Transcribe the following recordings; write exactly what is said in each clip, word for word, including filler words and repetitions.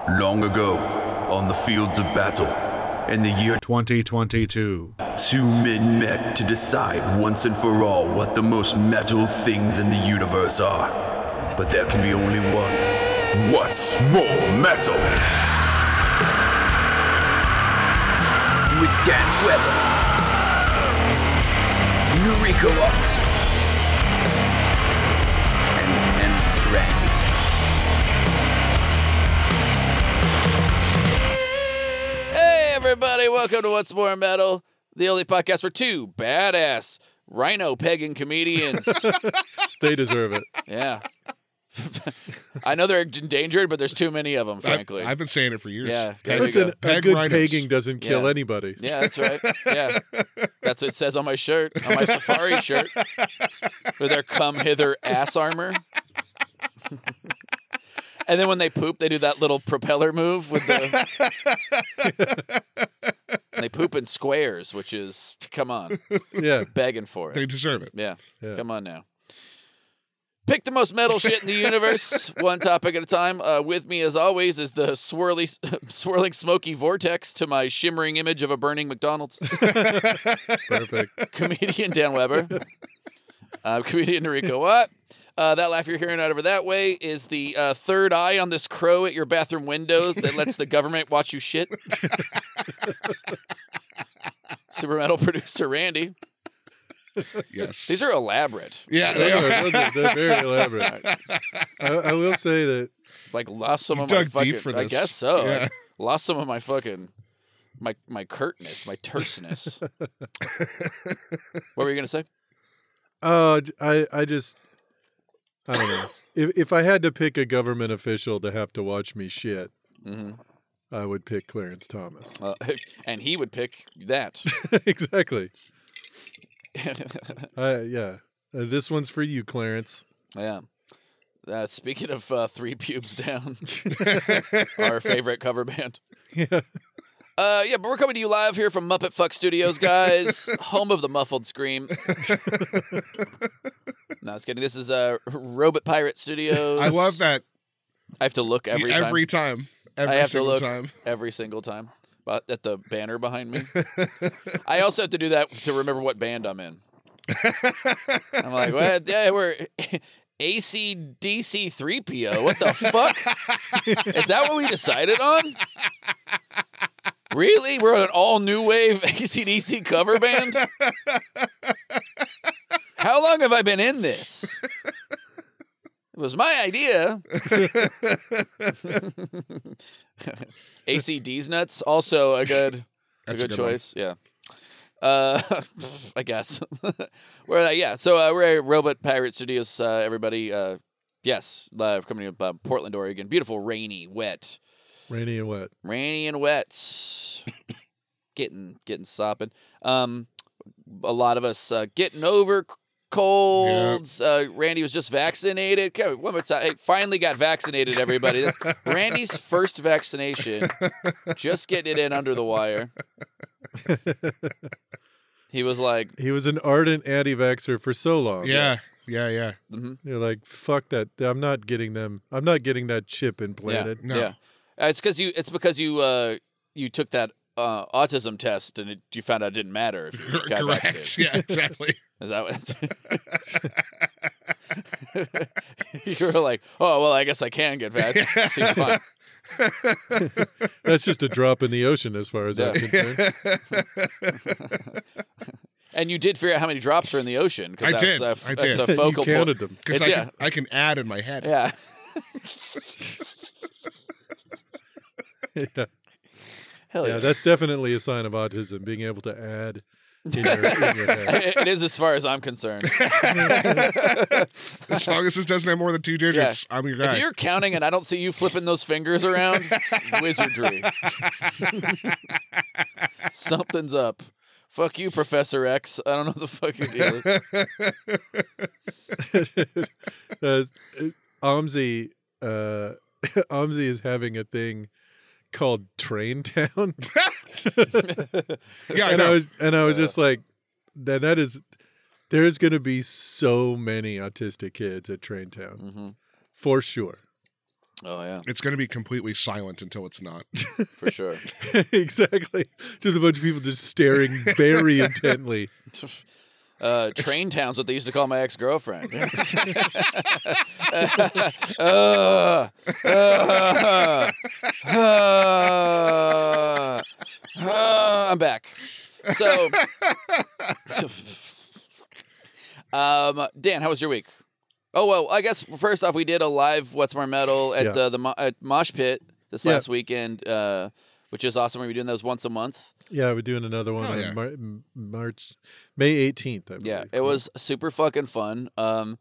Long ago, on the fields of battle, in the year twenty twenty-two, two men met to decide once and for all what the most metal things in the universe are. But there can be only one. What's more metal? With Dan Weber, Noriko Ott, and, and Randy. Hey everybody, welcome to What's More Metal, the only podcast for two badass rhino pegging comedians. They deserve it. Yeah. I know they're endangered, but there's too many of them, frankly. I've, I've been saying it for years. Yeah, there we Listen, go. a Peg good rhinos. pegging doesn't kill Yeah. anybody. Yeah, that's right. Yeah. That's what it says on my shirt, on my safari shirt, with their come hither ass armor. And then when they poop, they do that little propeller move with the. And they poop in squares, which is, come on, Yeah. begging for it. They deserve it. Yeah. Yeah. Come on now. Pick the most metal shit in the universe, one topic at a time. Uh, with me, as always, is the swirly, swirling smoky vortex to my shimmering image of a burning McDonald's. Perfect. Comedian Dan Weber. Uh, comedian Noriko Watt. Uh, that laugh you're hearing out over that way is the uh, third eye on this crow at your bathroom windows that lets the government watch you shit. Super metal producer Randy. Yes. These are elaborate. yeah, Those they are- are. those are- they're very elaborate. I, I will say that Like lost some You of my dug fucking. deep for I this. guess so. Yeah. I lost some of my fucking my my curtness, my terseness. What were you gonna say? uh, I I just I don't know. If if I had to pick a government official to have to watch me shit, hmm I would pick Clarence Thomas. Uh, and he would pick that. Exactly. I, yeah. Uh, this one's for you, Clarence. Yeah. Uh, speaking of uh, Three Pubes Down, our favorite cover band. Yeah. Uh, yeah, but we're coming to you live here from Muppet Fuck Studios, guys, home of the muffled scream. No, I was kidding. This is uh, Robot Pirate Studios. I love that I have to look every, every time. time. Every I have to single look time. every single time. But at the banner behind me. I also have to do that to remember what band I'm in. I'm like, well, yeah, we're A C D C three P O. What the fuck? Is that what we decided on? Really? We're an all new wave A C D C cover band? How long have I been in this? It was my idea. A C D's nuts, also a good, a That's a good good one. choice. Yeah. Uh, I guess. we're uh, yeah. So uh, we're at Robot Pirate Studios. Uh, everybody, uh, yes, live coming up uh, Portland, Oregon. Beautiful, rainy, wet, Rainy and wet. rainy and wet. getting getting sopping. Um, a lot of us uh, getting over c- colds. Uh, Randy was just vaccinated. Okay, one more time. Hey, finally got vaccinated. Everybody, that's Randy's first vaccination. Just getting it in under the wire. He was like, He was an ardent anti-vaxxer for so long. Yeah. Yeah, yeah. mhm. You're like, fuck that. I'm not getting them. I'm not getting that chip implanted. No. yeah. Uh, it's because you. It's because you. Uh, you took that uh, autism test and it, you found out it didn't matter if you got Correct. vaccinated. Yeah, exactly. Is that what? You were like, oh well, I guess I can get vaccinated. Seems fine. That's just a drop in the ocean as far as I'm Yeah. concerned. And you did figure out how many drops are in the ocean. 'Cause I that's did. A, I that's did. a You focal point. counted them. Because It's- I, yeah. can, I can add in my head. Yeah. Yeah. Hell yeah. Yeah, that's definitely a sign of autism, being able to add in your, in your head. It- it is as far as I'm concerned. As long as this doesn't have more than two digits, I'm your guy. If you're counting and I don't see you flipping those fingers around, it's wizardry. Something's up. Fuck you, Professor X. I don't know what the fuck your deal is. uh, Omzi, uh, Omzi is having a thing called Train Town. yeah, I and I know. was and I was just like, that that is there's gonna be so many autistic kids at Train Town. Mhm. For sure. Oh yeah, It's going to be completely silent until it's not. for sure. Exactly. Just a bunch of people just staring very intently. Uh, Train Town's what they used to call my ex-girlfriend. uh, uh, uh, uh, uh, I'm back. So, um, Dan, how was your week? Oh, well, I guess first off, we did a live What's More Metal at Yeah. uh, the Mo- at Mosh Pit this Yeah. last weekend, uh, which is awesome. We're doing those once a month. Yeah, we're doing another one Oh, on yeah. Mar- M- March, May eighteenth. I believe. Yeah, it was super fucking fun. Um,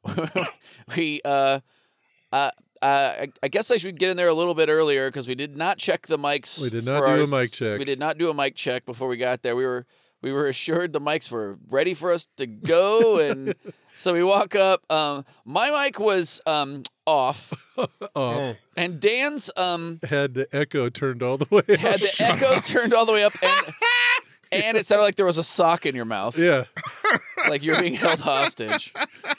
we, uh, uh, uh, I, I guess I should get in there a little bit earlier because we did not check the mics. We did not for do a ours. mic check. We did not do a mic check before we got there. We were we were assured the mics were ready for us to go, and so we walk up. Um, my mic was um off, Off. and Dan's um Had the echo turned all the way up. had the echo turned all the way up, and and it sounded like there was a sock in your mouth. Yeah. Like you're being held hostage.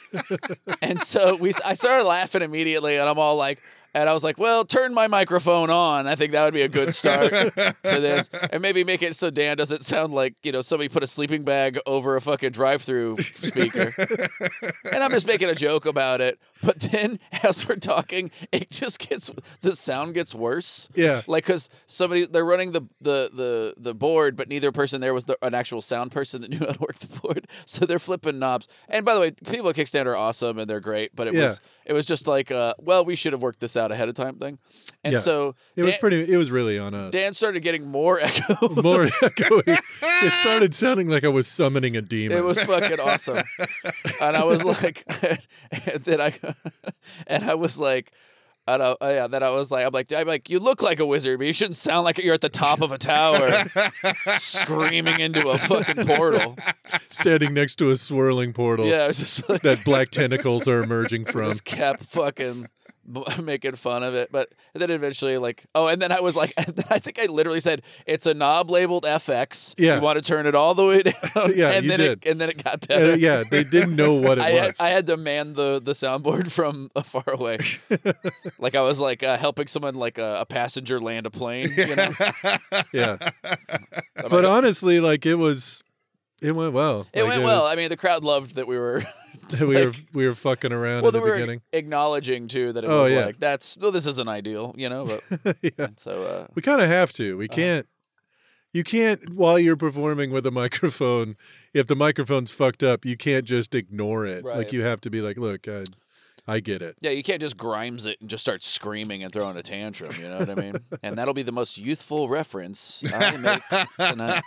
And so we, I started laughing immediately, and I'm all like, and I was like, well, turn my microphone on. I think that would be a good start to this. And maybe make it so Dan doesn't sound like, you know, somebody put a sleeping bag over a fucking drive-through speaker. And I'm just making a joke about it. But then as we're talking, it just gets, the sound gets worse. Yeah. Like, because somebody, they're running the, the, the, the board, but neither person there was the, an actual sound person that knew how to work the board. So they're flipping knobs. And by the way, people at Kickstand are awesome and they're great, but it Yeah. was, it was just like, uh, well, we should have worked this out ahead of time thing. And Yeah. so It was Dan, pretty. It was really on us. Dan started getting more echo. More echoey. It started sounding like I was summoning a demon. It was fucking awesome. And I was like, and then I, and I was like, I don't, uh, yeah, then I was like, I'm like, I'm like, you look like a wizard, but you shouldn't sound like you're at the top of a tower screaming into a fucking portal. standing next to a swirling portal Yeah, it was just like, that black tentacles are emerging from. just kept fucking b- making fun of it. But then eventually, like, oh, and then I was like, I think I literally said, it's a knob labeled F X. Yeah. You want to turn it all the way down? Yeah, and you then did. It, and then it got better. Uh, yeah, they didn't know what it I had, was. I had to man the, the soundboard from uh, far away. Like I was like uh, helping someone, like a, a passenger land a plane, you know? yeah, I'm but like, honestly, like it was, it went well. it Like, went well. I mean, the crowd loved that we were. we were like- we were fucking around Well, in they the were beginning. acknowledging too that it Oh, was yeah. like that's well, this isn't ideal, you know. But Yeah, so uh, we kind of have to. We can't. You can't while you're performing with a microphone. If the microphone's fucked up, you can't just ignore it. Right. Like you have to be like, look, I, I get it. yeah, you can't just Grimes it and just start screaming and throwing a tantrum. You know what I mean? And that'll be the most youthful reference I make tonight.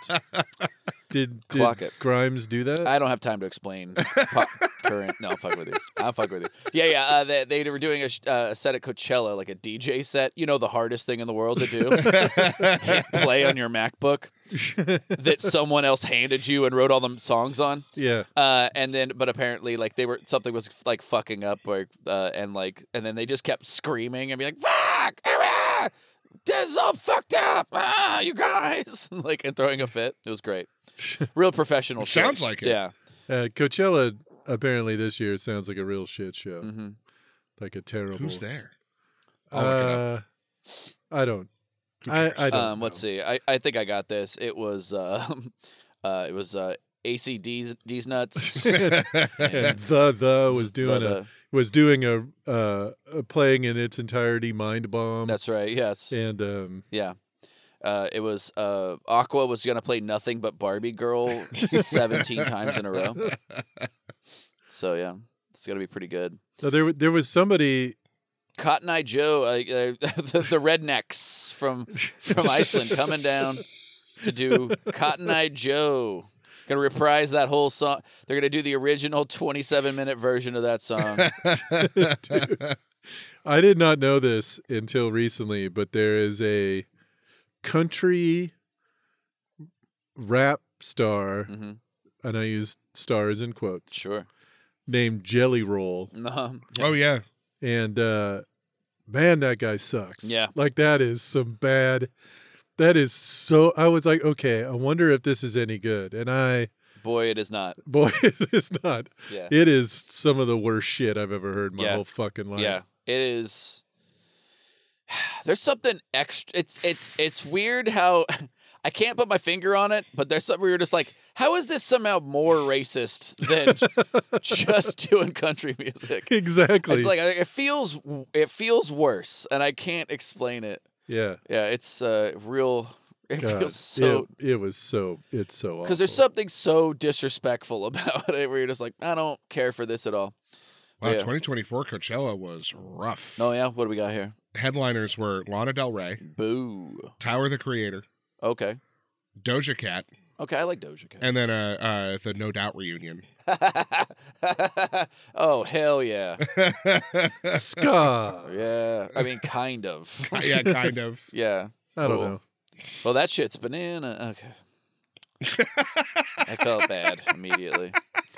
Did, did Clock it. Grimes do that? I don't have time to explain pop current. No, I'll fuck with you. I'll fuck with you. Yeah, yeah. Uh, they, they were doing a, sh- uh, a set at Coachella, like a D J set. You know, the hardest thing in the world to do. Hit play on your MacBook that someone else handed you and wrote all the songs on. yeah. Uh, and then, but apparently, like they were something was like fucking up, or uh, and like, and then they just kept screaming and be like, "Fuck! Ah, this is all fucked up! Ah, you guys!" like and throwing a fit. It was great. Real professional. shit. Sounds like it. Yeah. Uh, Coachella apparently this year sounds like a real shit show. Mm-hmm. Like a terrible. Who's there? I'll look it Uh, I don't. I, I don't. Um, let's know. see. I, I think I got this. It was uh, uh it was uh A C D's D's nuts. And the the was doing The- a was doing a uh a playing in its entirety Mind Bomb. That's right. Yes. and um Yeah. Uh, it was uh, Aqua was gonna play Nothing But Barbie Girl seventeen times in a row. So yeah, it's gonna be pretty good. no, there there was somebody. Cotton Eye Joe, uh, uh, the, the rednecks from from Iceland coming down to do Cotton Eye Joe. Gonna reprise that whole song. They're gonna do the original twenty-seven minute version of that song. Dude, I did not know this until recently, but there is a country rap star, hmm and I use stars in quotes, Sure. named Jelly Roll. No. Oh yeah. And uh man, that guy sucks. Yeah. Like that is some bad that is so I was like, okay, I wonder if this is any good. And I Boy, it is not. boy, it is not. Yeah. It is some of the worst shit I've ever heard in my Yeah. whole fucking life. Yeah. It is. there's something extra. It's it's it's weird how I can't put my finger on it, but there's something weird. Just like, how is this somehow more racist than just doing country music? Exactly. It's like it feels it feels worse, and I can't explain it. Yeah. Yeah, it's uh, real. It God, feels so. It, it was so. It's so awful. Because there's something so disrespectful about it, where you're just like, I don't care for this at all. Wow, Yeah. twenty twenty-four Coachella was rough. Oh yeah, what do we got here? Headliners were Lana Del Rey, Boo. Tyler the Creator, Okay. Doja Cat, Okay, I like Doja Cat. and then uh, uh, the No Doubt reunion. Oh hell yeah, ska. yeah. I mean, kind of. Yeah, kind of. Yeah. I don't Cool. know. Well, that shit's banana. Okay. I felt bad immediately.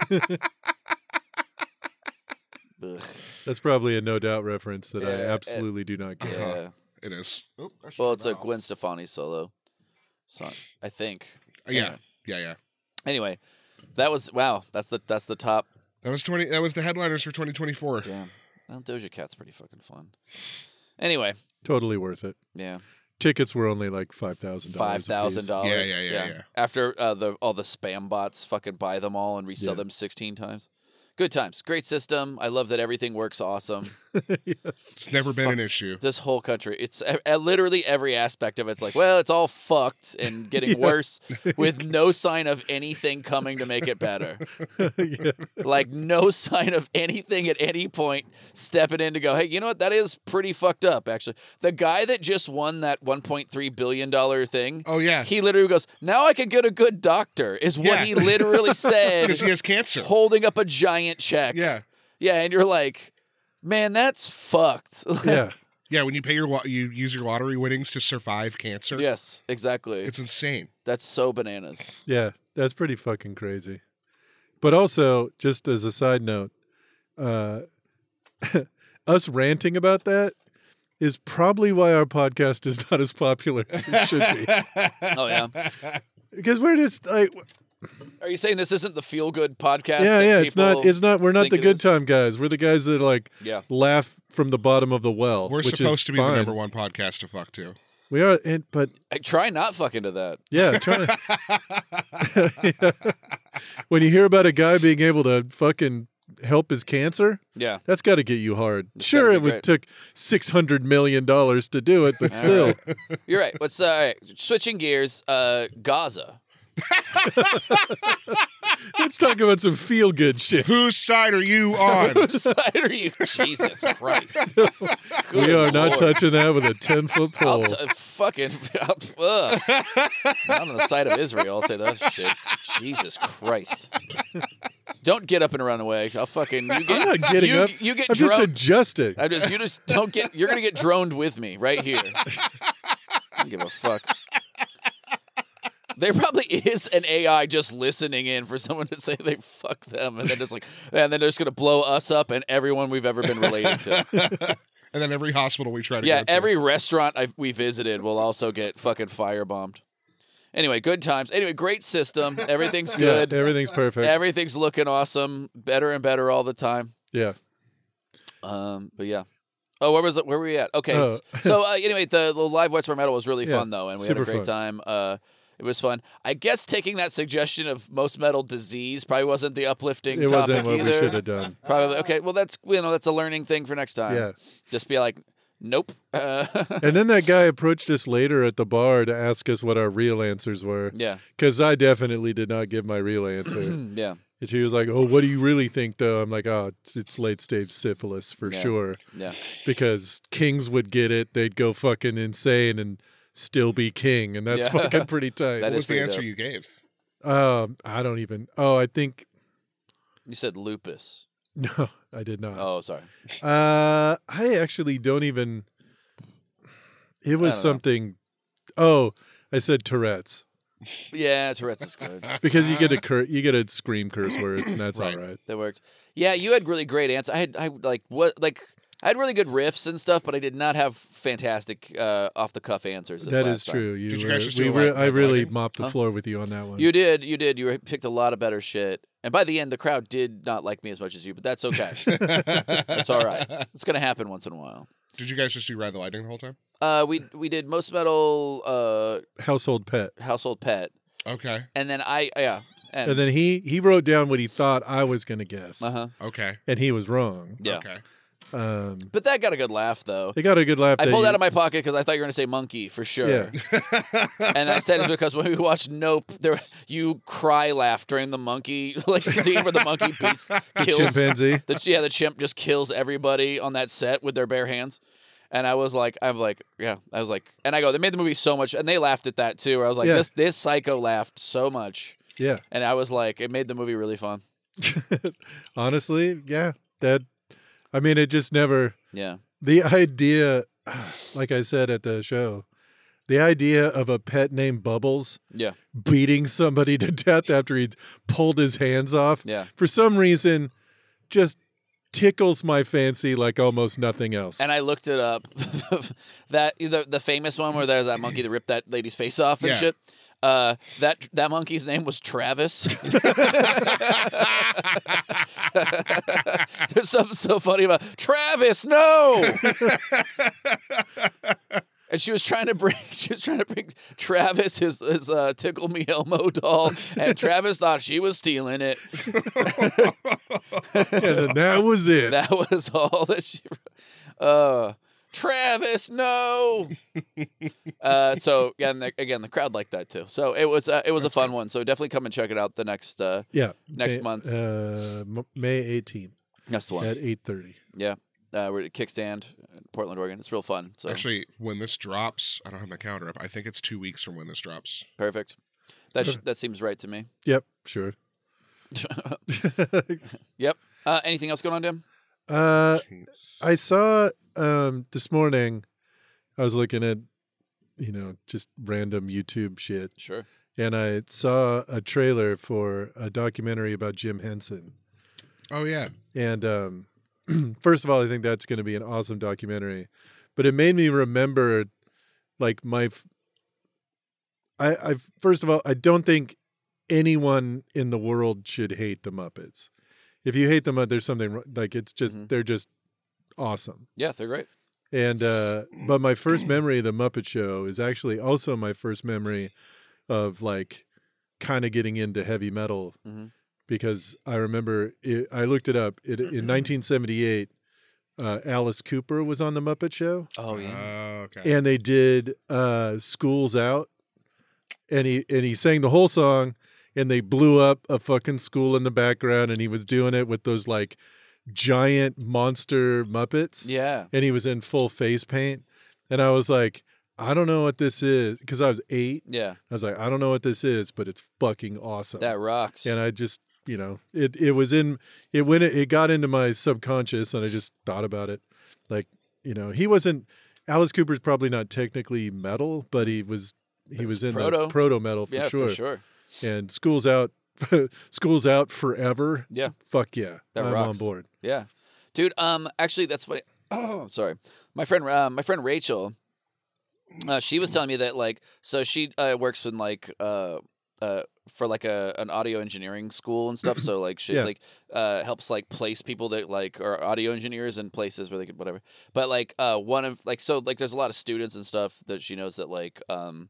Ugh. That's probably a No Doubt reference that I Yeah, absolutely do not get. Yeah. It is. Oh, I should Well, turn it's a that off. Gwen Stefani solo song, I think. Yeah, Anyway. yeah, yeah. Anyway, that was wow. That's the that's the top. That was twenty. That was the headliners for twenty twenty-four. Damn. Well, Doja Cat's pretty fucking fun. Anyway, Totally worth it. yeah, Tickets were only like five thousand dollars. five thousand dollars. Yeah, yeah, yeah, yeah. After uh, the all the spam bots fucking buy them all and resell Yeah. them sixteen times. Good times. Great system. I love that everything works awesome. Yes. It's never been an issue. This whole country, it's uh, uh, literally every aspect of it's like, well, it's all fucked and getting Yeah. worse with no sign of anything coming to make it better. Yeah. Like no sign of anything at any point stepping in to go, hey, you know what? That is pretty fucked up, actually. The guy that just won that one point three billion dollars thing, Oh yeah, he literally goes, now I can get a good doctor, is what Yeah. he literally said, because he has cancer. holding up a giant check. Yeah, Yeah, and you're like, man, that's fucked. Yeah. yeah. When you pay your lo- you use your lottery winnings to survive cancer. Yes, exactly. It's insane. That's so bananas. Yeah. That's pretty fucking crazy. But also, just as a side note, uh, us ranting about that is probably why our podcast is not as popular as it should be. Oh, yeah. Because we're just like, Are you saying this isn't the feel good podcast? yeah, that yeah. It's not. people It's not. We're not think the it good is? time guys. We're the guys that like Yeah. laugh from the bottom of the well. We're which supposed is to be fine. the number one podcast to fuck to. We are, and, but I try not fucking to that. yeah, trying to. Yeah. When you hear about a guy being able to fucking help his cancer, Yeah. that's got to get you hard. It's Sure, gotta it be would great. took six hundred million dollars to do it, but still, You're right. Let's uh, all right. Switching gears. Uh, Gaza. let's talk about some feel good shit. Whose side are you on? Whose side are you? Jesus Christ. We Good are not Lord. touching that with a ten foot I'll pole. t- fucking. I'll, ugh. Not on the side of Israel. I'll say that shit. Jesus Christ. Don't get up and run away. I'll fucking. You get, I'm not getting you, up. You get I'm just droned. adjusting. I just. You just don't get. You're gonna get droned with me right here. I don't give a fuck. There probably is an A I just listening in for someone to say they fuck them, and then just like, and then they're just gonna blow us up and everyone we've ever been related to. And then every hospital we try to Yeah, go to. every restaurant I've, we visited will also get fucking firebombed. Anyway, good times. Anyway, great system. Everything's good. Yeah, everything's perfect. Everything's looking awesome. Better and better all the time. yeah. Um, but yeah. Oh, where was it? Where were we at? Okay. Oh. So uh, anyway, the, the live What's More Metal was really Yeah, fun though, and we had a super great fun. time. Uh, it was fun. I guess taking that suggestion of most metal disease probably wasn't the uplifting It topic wasn't what either. we should have done. Probably okay. Well, that's you know that's a learning thing for next time. Yeah. Just be like, nope. Uh, And then that guy approached us later at the bar to ask us what our real answers were. yeah. Because I definitely did not give my real answer. Yeah. And she was like, "Oh, what do you really think, though?" I'm like, "Oh, it's, it's late stage syphilis for Yeah. sure." Yeah. Because kings would get it, they'd go fucking insane and still be king, and that's Yeah. fucking pretty tight. That What is was the pretty answer dope. you gave? Um, I don't even. Oh, I think You said lupus. no, I did not. Oh, sorry. Uh, I actually don't even. It was I don't know. something. Oh, I said Tourette's Yeah, Tourette's is good. because you get a cur- you get a scream curse words, and that's Right. all right. That worked. Yeah, you had really great answers. I had, I like what like I had really good riffs and stuff, but I did not have fantastic uh, off the cuff answers. This That last is time. true. You, Did you were- guys just we do a were, live- I live really lighting? mopped the Huh? floor with you on that one. You did, you did. You picked a lot of better shit. And by the end, the crowd did not like me as much as you, but that's okay. That's all right. It's gonna happen once in a while. Did you guys just do Ride the Lightning the whole time? Uh, we we did most metal, uh, Household pet. household pet, Okay. and then I yeah, and, And then he he wrote down what he thought I was gonna guess, uh huh, Okay. and he was wrong. yeah. Okay. Um, But that got a good laugh though. they got a good laugh. I that pulled you- out of my pocket because I thought you were going to say monkey for sure. Yeah. And I said it's because when we watched Nope, there you cry laugh during the monkey like scene where the monkey beats kills chimpanzee. the yeah the chimp just kills everybody on that set with their bare hands. And I was like, I'm like, yeah, I was like, and I go, they made the movie so much, and they laughed at that too. Where I was like, Yeah. this this psycho laughed so much, Yeah. and I was like, it made the movie really fun. Honestly, yeah. That. I mean, it just never. Yeah, The idea, like I said at the show, the idea of a pet named Bubbles yeah, beating somebody to death after he'd pulled his hands off, yeah. for some reason, just tickles my fancy like almost nothing else. And I looked it up. that the the famous one where there's that monkey that ripped that lady's face off and Yeah. shit. Uh, that that monkey's name was Travis. There's something so funny about Travis. No. And she was trying to bring she was trying to bring Travis his his uh, Tickle Me Elmo doll, and Travis thought she was stealing it. and then that was it. That was all that she. Uh, Travis, no. uh, so again, the, again, the crowd liked that too. So it was uh, it was a fun one. So definitely come and check it out the next uh, yeah. next May, month. Uh, M- May eighteenth That's the one. at eight thirty. Yeah, uh, we're at Kickstand, in Portland, Oregon. It's real fun. So Actually, when this drops, I don't have my calendar up. I think it's two weeks from when this drops. perfect. That sh- that seems right to me. Yep, sure. Yep. Uh, anything else going on, Tim? Uh, I saw um, this morning, I was looking at, you know, just random YouTube shit, Sure. and I saw a trailer for a documentary about Jim Henson. Oh yeah. And um, first of all, I think that's going to be an awesome documentary. But it made me remember, like, my. f- I, I first of all, I don't think anyone in the world should hate the Muppets. If you hate them, uh, there's something wrong- like it's just Mhm. they're just awesome. Yeah, they're great. And uh, but my first memory of the Muppet Show is actually also my first memory of like kind of getting into heavy metal Mhm. because I remember it, I looked it up. It, in nineteen seventy-eight, uh, Alice Cooper was on the Muppet Show, Oh yeah. Oh, okay. and they did uh, "School's Out," and he and he sang the whole song, and they blew up a fucking school in the background, and he was doing it with those like giant monster Muppets. Yeah. And he was in full face paint. And I was like, I don't know what this is. Because I was eight. Yeah. I was like, I don't know what this is, but it's fucking awesome. That rocks. and I just, you know, it it was in, it went, it got into my subconscious and I just thought about it. Like, you know, he wasn't, Alice Cooper's probably not technically metal, but he was, he was in proto. the proto metal for yeah, sure. for sure. And School's Out, School's Out forever. Yeah. Fuck yeah. That I'm rocks. on board. Yeah, dude. Um, actually, that's funny. Oh, sorry. My friend, uh, my friend Rachel, uh, she was telling me that like, so she uh, works in like, uh, uh, for like a an audio engineering school and stuff. So like, she Yeah. like uh helps like place people that like are audio engineers in places where they could whatever. But like, uh, one of like, so like, there's a lot of students and stuff that she knows that like, um.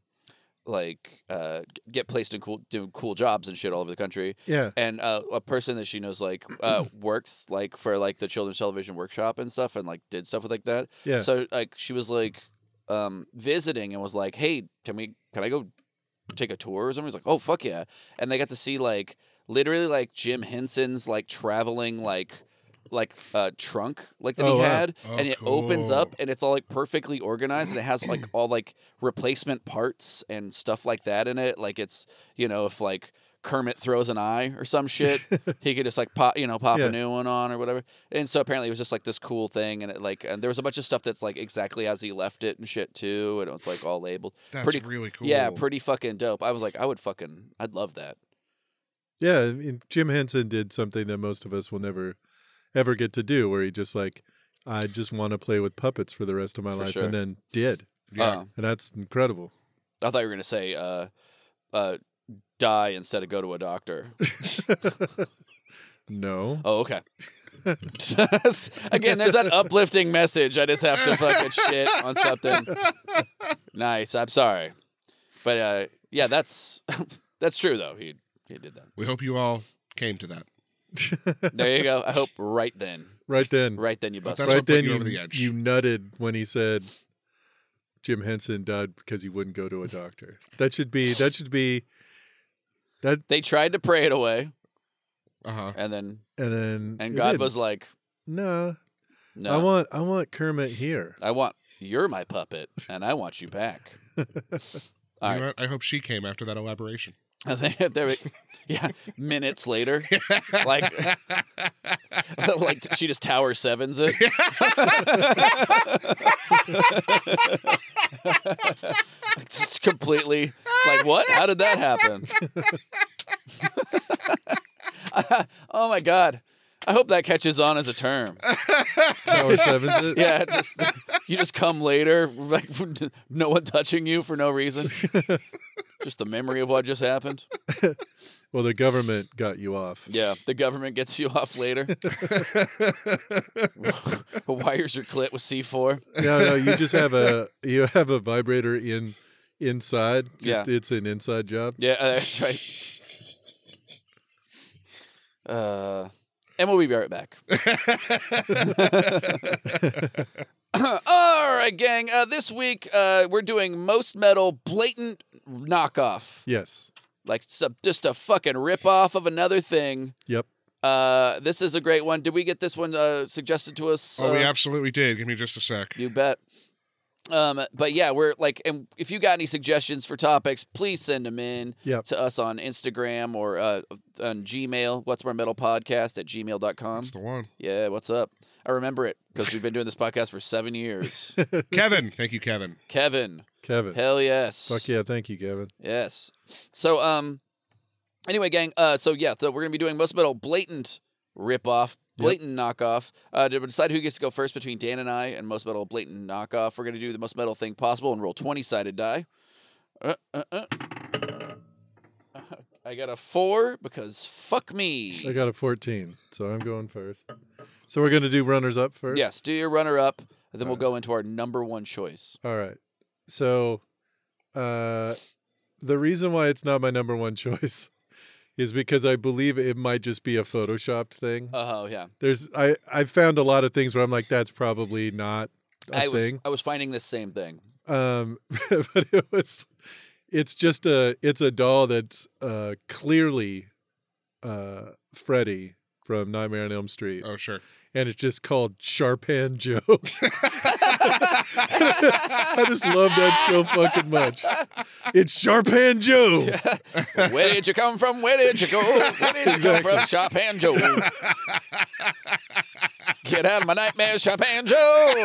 like uh get placed in cool doing cool jobs and shit all over the country. Yeah. And uh, a person that she knows like uh works like for like the children's television workshop and stuff and like did stuff like that. Yeah. So like she was like um visiting and was like, "Hey, can we can I go take a tour or something?" He's like, "Oh fuck yeah." And they got to see like literally like Jim Henson's like traveling like like uh trunk like that Oh, he wow. had, Oh, and it opens cool. up and it's all like perfectly organized and it has like all like replacement parts and stuff like that in it. Like it's, you know, if like Kermit throws an eye or some shit, he could just like pop, you know, pop Yeah. a new one on or whatever. And so apparently it was just like this cool thing, and it like, and there was a bunch of stuff that's like exactly as he left it and shit too, and it was like all labeled. That's pretty really cool. Yeah, pretty fucking dope. I was like, I would fucking, I'd love that. Yeah, I mean, Jim Henson did something that most of us will never, ever get to do, where he just like, I just want to play with puppets for the rest of my For life, sure. and then did, Yeah. Uh, and that's incredible. I thought you were gonna say, uh, uh, die instead of go to a doctor. No, Oh, okay. Again, there's that uplifting message. I just have to fucking shit on something. Nice. I'm sorry. But uh, yeah, that's that's true though. He he did that. We hope you all came to that. There you go. I hope right then. Right then. Right then you busted. That's Right what put then you you, over the edge. you nutted when he said Jim Henson died because he wouldn't go to a doctor. That should be that should be that They tried to pray it away, Uh-huh. and then and then and it God didn't. was like, no. "No, I want I want Kermit here. I want you're my puppet, and I want you back." All You right. know what? I hope she came after that elaboration. I think there, we, yeah, minutes later, like, like she just tower sevens it. It's completely like, what? How did that happen? Oh my god! I hope that catches on as a term. Tower sevens it. Yeah, just you just come later, like no one touching you for no reason. Just the memory of what just happened. Well, the government got you off. Yeah, the government gets you off later. Wires your clit with C four. No, no, you just have a you have a vibrator in inside. Just Yeah. it's an inside job. Yeah, uh, that's right. Uh, and we'll be right back. All right, gang. Uh, this week uh, we're doing most metal blatant knockoff, Yes. like some, just a fucking rip off of another thing. Yep. Uh, this is a great one. Did we get this one uh, suggested to us? Oh, uh, we absolutely did. Give me just a sec. You bet. Um, but yeah, we're like, and if you got any suggestions for topics, please send them in Yep. to us on Instagram or uh, on Gmail. What's More Metal Podcast at gmail dot com. That's the one. Yeah, what's up? I remember it because we've been doing this podcast for seven years. Kevin. Thank you, Kevin. Kevin, Kevin. hell yes. Fuck yeah, thank you, Kevin. Yes. So, um, anyway, gang. Uh, so yeah, so we're gonna be doing most metal blatant rip off, blatant knockoff. Uh, to decide who gets to go first between Dan and I and most metal blatant knockoff, we're gonna do the most metal thing possible and roll twenty sided die. Uh, uh, uh. I got a four because fuck me. I got a fourteen, so I'm going first. So we're gonna do runners up first. Yes, do your runner up, and then we'll go into our number one choice. All right. So, uh, the reason why it's not my number one choice is because I believe it might just be a photoshopped thing. Oh yeah, There's I I found a lot of things where I'm like, that's probably not a I was thing. I was finding this same thing. Um, but it was, it's just a, it's a doll that's uh, clearly uh, Freddy from Nightmare on Elm Street, Oh, sure. and it's just called Sharpan Joe. I just love that so fucking much. It's Sharpan Joe. Where did you come from? Where did you go? Where did you come from? Sharpan Joe. Get out of my nightmare, Sharpan Joe.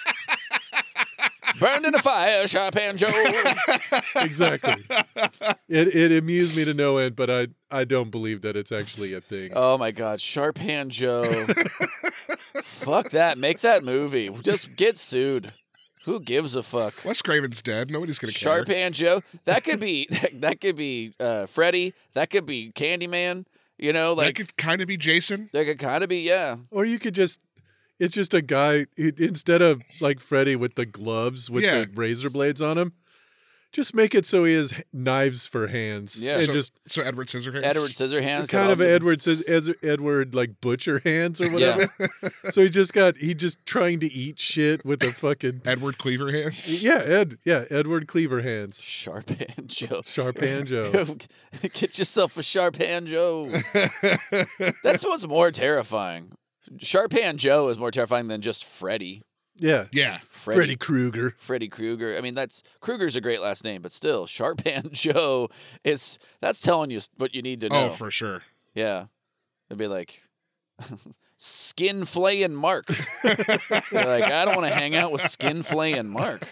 Burned in a fire, Sharpan Joe. Exactly. It it amused me to no end, but I I don't believe that it's actually a thing. Oh my God, Sharpan Joe. Fuck that. Make that movie. Just get sued. Who gives a fuck? Wes Craven's dead. Nobody's gonna care. Sharpan Joe. That could be. That could be uh, Freddy. That could be Candyman. You know, That like could kind of be Jason. that could kind of be. Yeah. Or you could just, it's just a guy, it, instead of like Freddy with the gloves with Yeah. the razor blades on him, just make it so he has knives for hands. Yeah. And so, just so Edward Scissorhands. Edward Scissorhands. kind of also- Edward says, Ez- Edward like butcher hands or whatever. So he just got, he just trying to eat shit with a fucking, Edward Cleaver hands. yeah, Ed, yeah, Edward Cleaver hands. Sharpan Joe. Sharpan Joe. Get yourself a Sharpan Joe. That's what's more terrifying. Sharpan Joe is more terrifying than just Freddy. Yeah. Yeah. Freddy, Freddy Krueger. Freddy Krueger. I mean, that's Krueger's a great last name, but still, Sharpan Joe is that's telling you what you need to know. Oh, for sure. Yeah, it'd be like Skin Flaying Mark. You're like, I don't want to hang out with Skin Flaying Mark.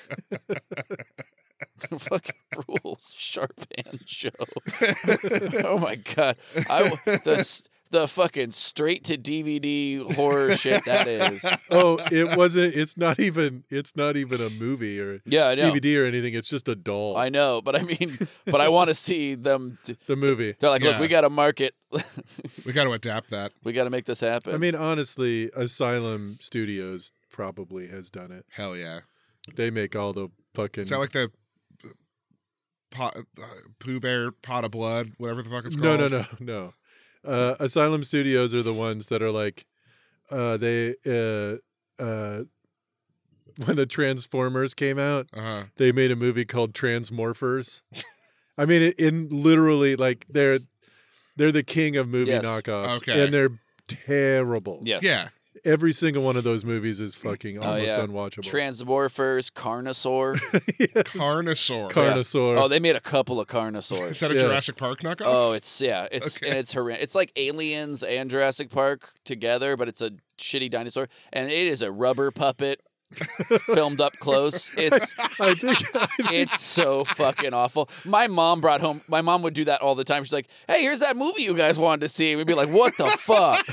Fucking rules, Sharpan Joe. Oh my God, I the the fucking straight to D V D horror shit that is. Oh, it wasn't. It's not even. It's not even a movie or Yeah, I know. D V D or anything. It's just a doll. I know, but I mean, but I want to see them. T- the movie. They're like, look, Yeah. we got to market. We got to adapt that. We got to make this happen. I mean, honestly, Asylum Studios probably has done it. Hell yeah. They make all the fucking. Is that like the uh, pot, uh, Pooh Bear Pot of Blood, whatever the fuck it's no, called? no, no, no. Uh, Asylum Studios are the ones that are like, uh, they uh, uh, when the Transformers came out, Uh-huh. they made a movie called Transmorphers. I mean, it, in literally, like they're they're the king of movie Yes. knockoffs, Okay. and they're terrible. yes. Yeah. Every single one of those movies is fucking Oh, almost yeah. unwatchable. Transmorphers, Carnosaur. Yes. Carnosaur. Carnosaur. Oh, they made a couple of Is Carnosaurs. that a Yeah. Jurassic Park knockoff? Oh, it's yeah, it's Okay. and it's horrendous. It's like Aliens and Jurassic Park together, but it's a shitty dinosaur, and it is a rubber puppet filmed up close. It's I think, I think it's so fucking awful. My mom brought home. My mom would do that all the time. She's like, "Hey, here's that movie you guys wanted to see." And we'd be like, "What the fuck?"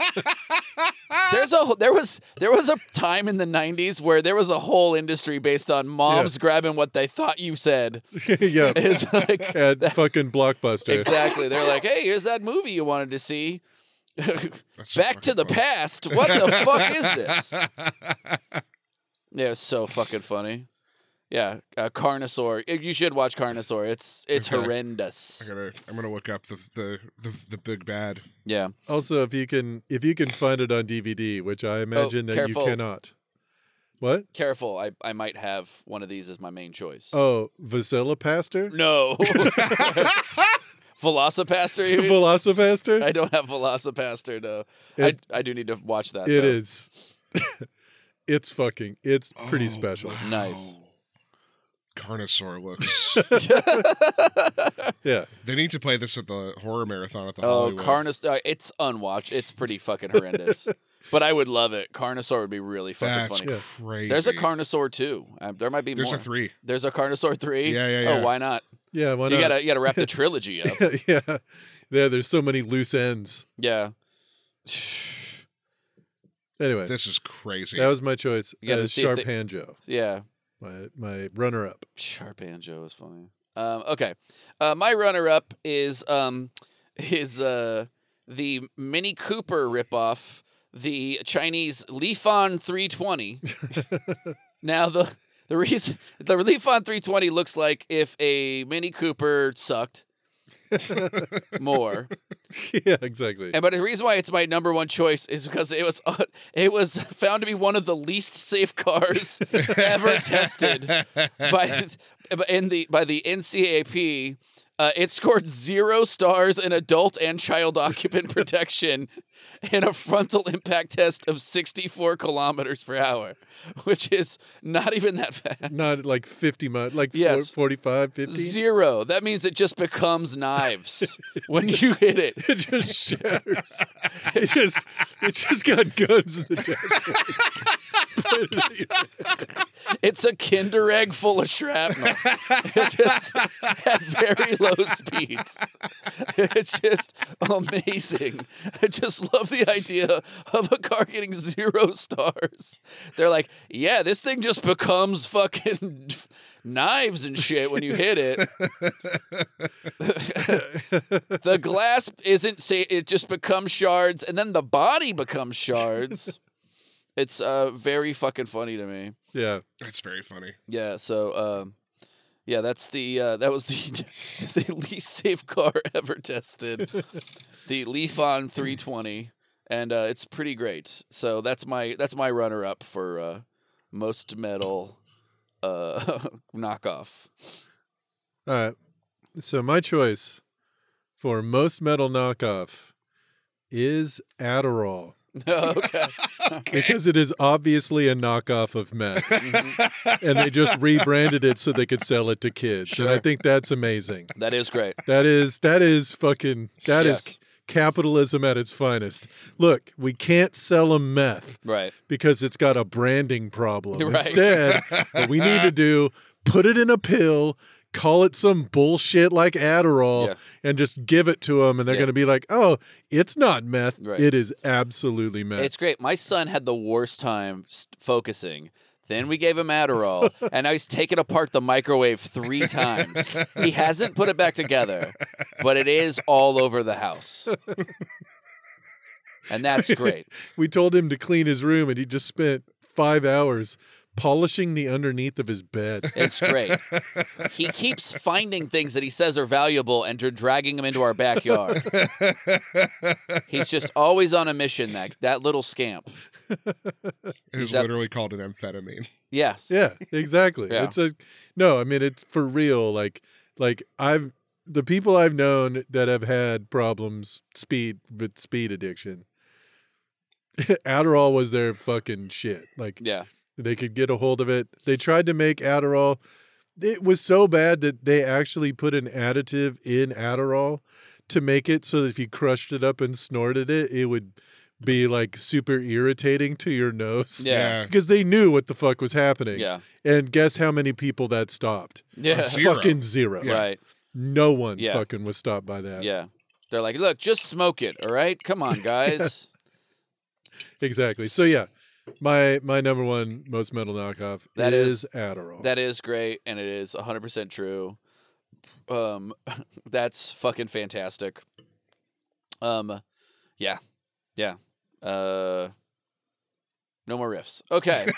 There's a there was there was a time in the nineties where there was a whole industry based on moms grabbing what they thought you said. yeah. It's like At fucking Blockbuster. exactly. They're like, "Hey, here's that movie you wanted to see." That's so Back to fucking the funny. past. What the fuck is this? Yeah, it's so fucking funny. Yeah, uh, Carnosaur. You should watch Carnosaur. It's it's Okay. horrendous. I gotta, I'm gonna look up the the the, the big bad. Yeah. Also, if you can if you can find it on D V D, which I imagine that careful. you cannot. What? Careful, I, I might have one of these as my main choice. Oh, Vasilipaster? No. Velocipaster, you mean? Velocipaster? I don't have Velocipaster, no. It- I, I do need to watch that. It though. is. It's fucking. It's pretty Oh, special. wow. Nice. Carnosaur looks. Yeah. They need to play this at the horror marathon at the Oh, Hollywood. Carnos. Uh, it's unwatched. It's pretty fucking horrendous. But I would love it. Carnosaur would be really fucking That's funny. Yeah. crazy. There's a Carnosaur two. Um, there might be There's more. a three. There's a Carnosaur three. Yeah, yeah, yeah. Oh, why not? Yeah. Why You not? gotta you gotta wrap the trilogy up. yeah. Yeah. There's so many loose ends. Yeah. Anyway, This is crazy. that was my choice. You gotta As see if Sharp they- Hand Joe, Yeah. my my runner up. Sharp Banjo is funny. Um, okay, uh, my runner-up is um, is uh, the Mini Cooper ripoff, the Chinese Lifan three twenty. Now the the reason the Lifan three twenty looks like if a Mini Cooper sucked more. Yeah, exactly. And but the reason why it's my number one choice is because it was uh, it was found to be one of the least safe cars ever tested by in the by the N C A A P. Uh, it scored zero stars in adult and child occupant protection in a frontal impact test of sixty-four kilometers per hour, which is not even that fast. Not like fifty miles, like Yes. forty-five, fifty. Zero. That means it just becomes knives when you hit it. It just shatters. It just it just got guns in the dashboard. Put it in your- It's a Kinder Egg full of shrapnel. It just at very low speeds. It's just amazing. I just love the idea of a car getting zero stars. They're like, yeah, this thing just becomes fucking knives and shit when you hit it. The glass isn't say it just becomes shards, and then the body becomes shards. It's uh very fucking funny to me. Yeah. That's very funny. Yeah, so um yeah, that's the uh that was the the least safe car ever tested. The Lifan three twenty, and uh it's pretty great. So that's my that's my runner up for uh most metal uh knockoff. All right. So my choice for most metal knockoff is Adderall. Okay. Because it is obviously a knockoff of meth. And they just rebranded it so they could sell it to kids. And I Sure. think that's amazing. That is great. That is that is fucking that is Yes. capitalism at its finest. Look, we can't sell them meth Right. because it's got a branding problem. Right. Instead, what we need to do, put it in a pill, call it some bullshit like Adderall Yeah. and just give it to them, and they're Yeah. going to be like, "Oh, it's not meth. Right. It is absolutely meth." It's great. My son had the worst time st- focusing. Then we gave him Adderall, and now he's taken apart the microwave three times. He hasn't put it back together, but it is all over the house. And that's great. We told him to clean his room, and he just spent five hours polishing the underneath of his bed. It's great. He keeps finding things that he says are valuable and dra- dragging them into our backyard. He's just always on a mission, that, that little scamp. It's that- literally called an amphetamine. Yes. Yeah, exactly. Yeah. It's a no. I mean, it's for real. Like, like I've the people I've known that have had problems speed with speed addiction. Adderall was their fucking shit. Like, Yeah. they could get a hold of it. They tried to make Adderall. It was so bad that they actually put an additive in Adderall to make it so that if you crushed it up and snorted it, it would be like super irritating to your nose. Yeah. Because they knew what the fuck was happening. Yeah. And guess how many people that stopped? Yeah. Zero. Fucking zero. Right. No one Yeah. fucking was stopped by that. Yeah. They're like, look, just smoke it, all right? Come on, guys. Exactly. So yeah, my my number one most metal knockoff That is, is- Adderall. That is great, and it is one hundred percent true. Um, that's fucking fantastic. Um, yeah, yeah. Uh, no more riffs. Okay.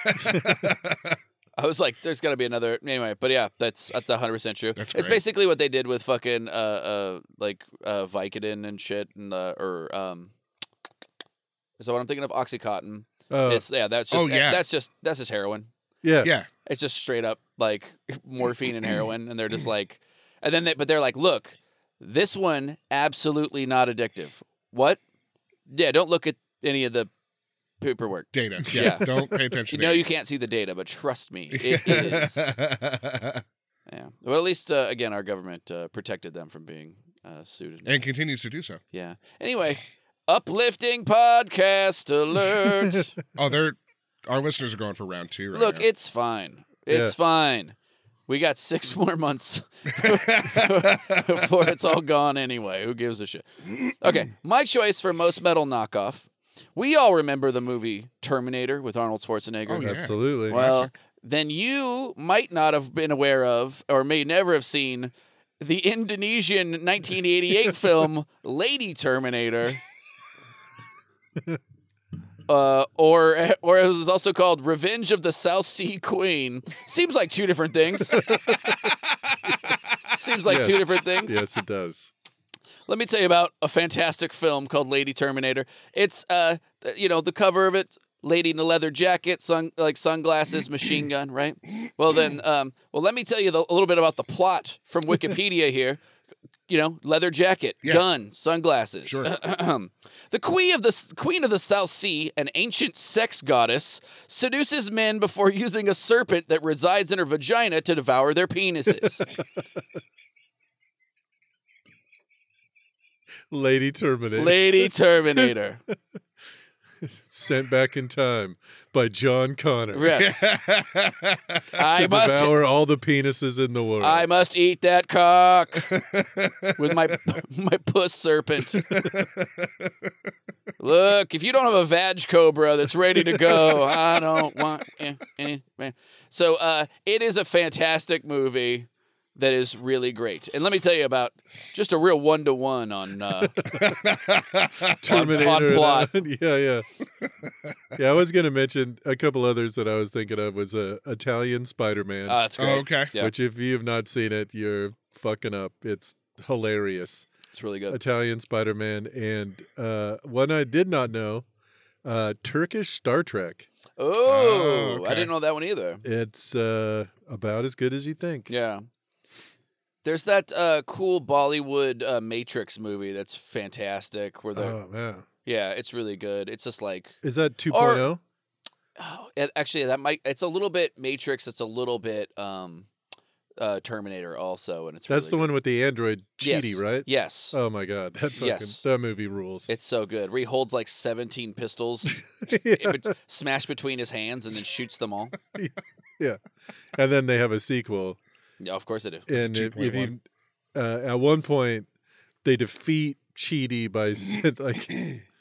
I was like, there's got to be another anyway, but yeah, that's that's one hundred percent true. That's it's great. basically what they did with fucking uh uh like uh Vicodin and shit, and uh, or um. Is that what I'm thinking of? Oxycontin. Uh, It's yeah. That's just Oh, yeah. that's just that's just heroin. yeah. Yeah. It's just straight up like morphine and heroin, and they're just like, and then they, but they're like, look, this one absolutely not addictive. What? Yeah, don't look at any of the paperwork. Data. Yeah. Yeah. Don't pay You attention. know to you can't see the data, but trust me, it is. Yeah. Well, at least uh, again, our government uh, protected them from being uh, sued. and continues to do so. Yeah. Anyway, uplifting podcast alert. Oh, they're our listeners are going for round two right Look, now. it's fine. It's fine. We got six more months before it's all gone anyway. Who gives a shit? Okay, my choice for most metal knockoff. We all remember the movie Terminator with Arnold Schwarzenegger. Oh, yeah. Absolutely. Well, then you might not have been aware of, or may never have seen, the Indonesian nineteen eighty-eight film Lady Terminator. Uh, or or it was also called Revenge of the South Sea Queen. Seems like two different things. Seems like two Yes. different things. Yes, it does. Let me tell you about a fantastic film called Lady Terminator. It's uh, th- you know, the cover of it, lady in a leather jacket, sun like sunglasses, machine gun, right? Well then, um, well let me tell you the, a little bit about the plot from Wikipedia here. You know, leather jacket, Yeah. gun, sunglasses. Sure. The queen of the queen of the South Sea, an ancient sex goddess, seduces men before using a serpent that resides in her vagina to devour their penises. Lady Terminator. Lady Terminator. Sent back in time by John Connor. Yes. I To must devour all the penises in the world. I must eat that cock with my my puss serpent. Look, if you don't have a vag cobra that's ready to go, I don't want any. So uh, it is a fantastic movie that is really great. And let me tell you about just a real one to one on uh, Terminator. on and plot. that. Yeah, yeah. Yeah, I was going to mention a couple others that I was thinking of was uh, Italian Spider-Man, Uh, that's great. Oh, okay. Yeah. which if you have not seen it, you're fucking up. It's hilarious. It's really good. Italian Spider-Man, and uh, one I did not know, uh, Turkish Star Trek. Oh, Oh, okay. I didn't know that one either. It's uh, about as good as you think. Yeah. There's that uh, cool Bollywood uh, Matrix movie that's fantastic. Where the Oh, man. yeah, it's really good. It's just like Is that two point oh? oh, it- actually that might it's a little bit Matrix. It's a little bit um, uh, Terminator also, and it's That's really the good. one with the android Yes. Cheetah, right? Yes, Oh, my God. That fucking, Yes. that movie rules. it's so good. Where he holds like seventeen pistols yeah. in bet- smashed between his hands and then shoots them all. yeah. And then they have a sequel Yeah, of course I do. And if, if you, uh, at one point, they defeat Chidi by like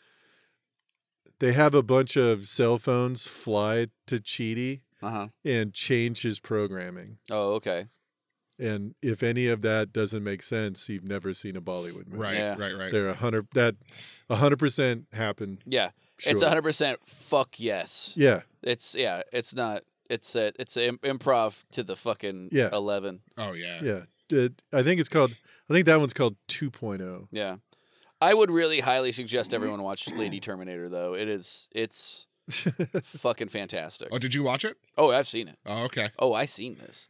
they have a bunch of cell phones fly to Chidi Uh-huh. and change his programming. Oh, okay. And if any of that doesn't make sense, you've never seen a Bollywood movie. Right, Yeah. right, right. They're a hundred that a hundred percent happened. Yeah. Sure. It's one hundred percent fuck yes. Yeah. It's, yeah, it's not, it's a, it's a im- improv to the fucking Yeah. eleven. Oh yeah. Yeah. It- I think it's called I think that one's called two point oh. Yeah. I would really highly suggest everyone watch Lady Terminator, though. It is, it's fucking fantastic. Oh, did you watch it? Oh, I've seen it. Oh, okay. Oh, I seen this.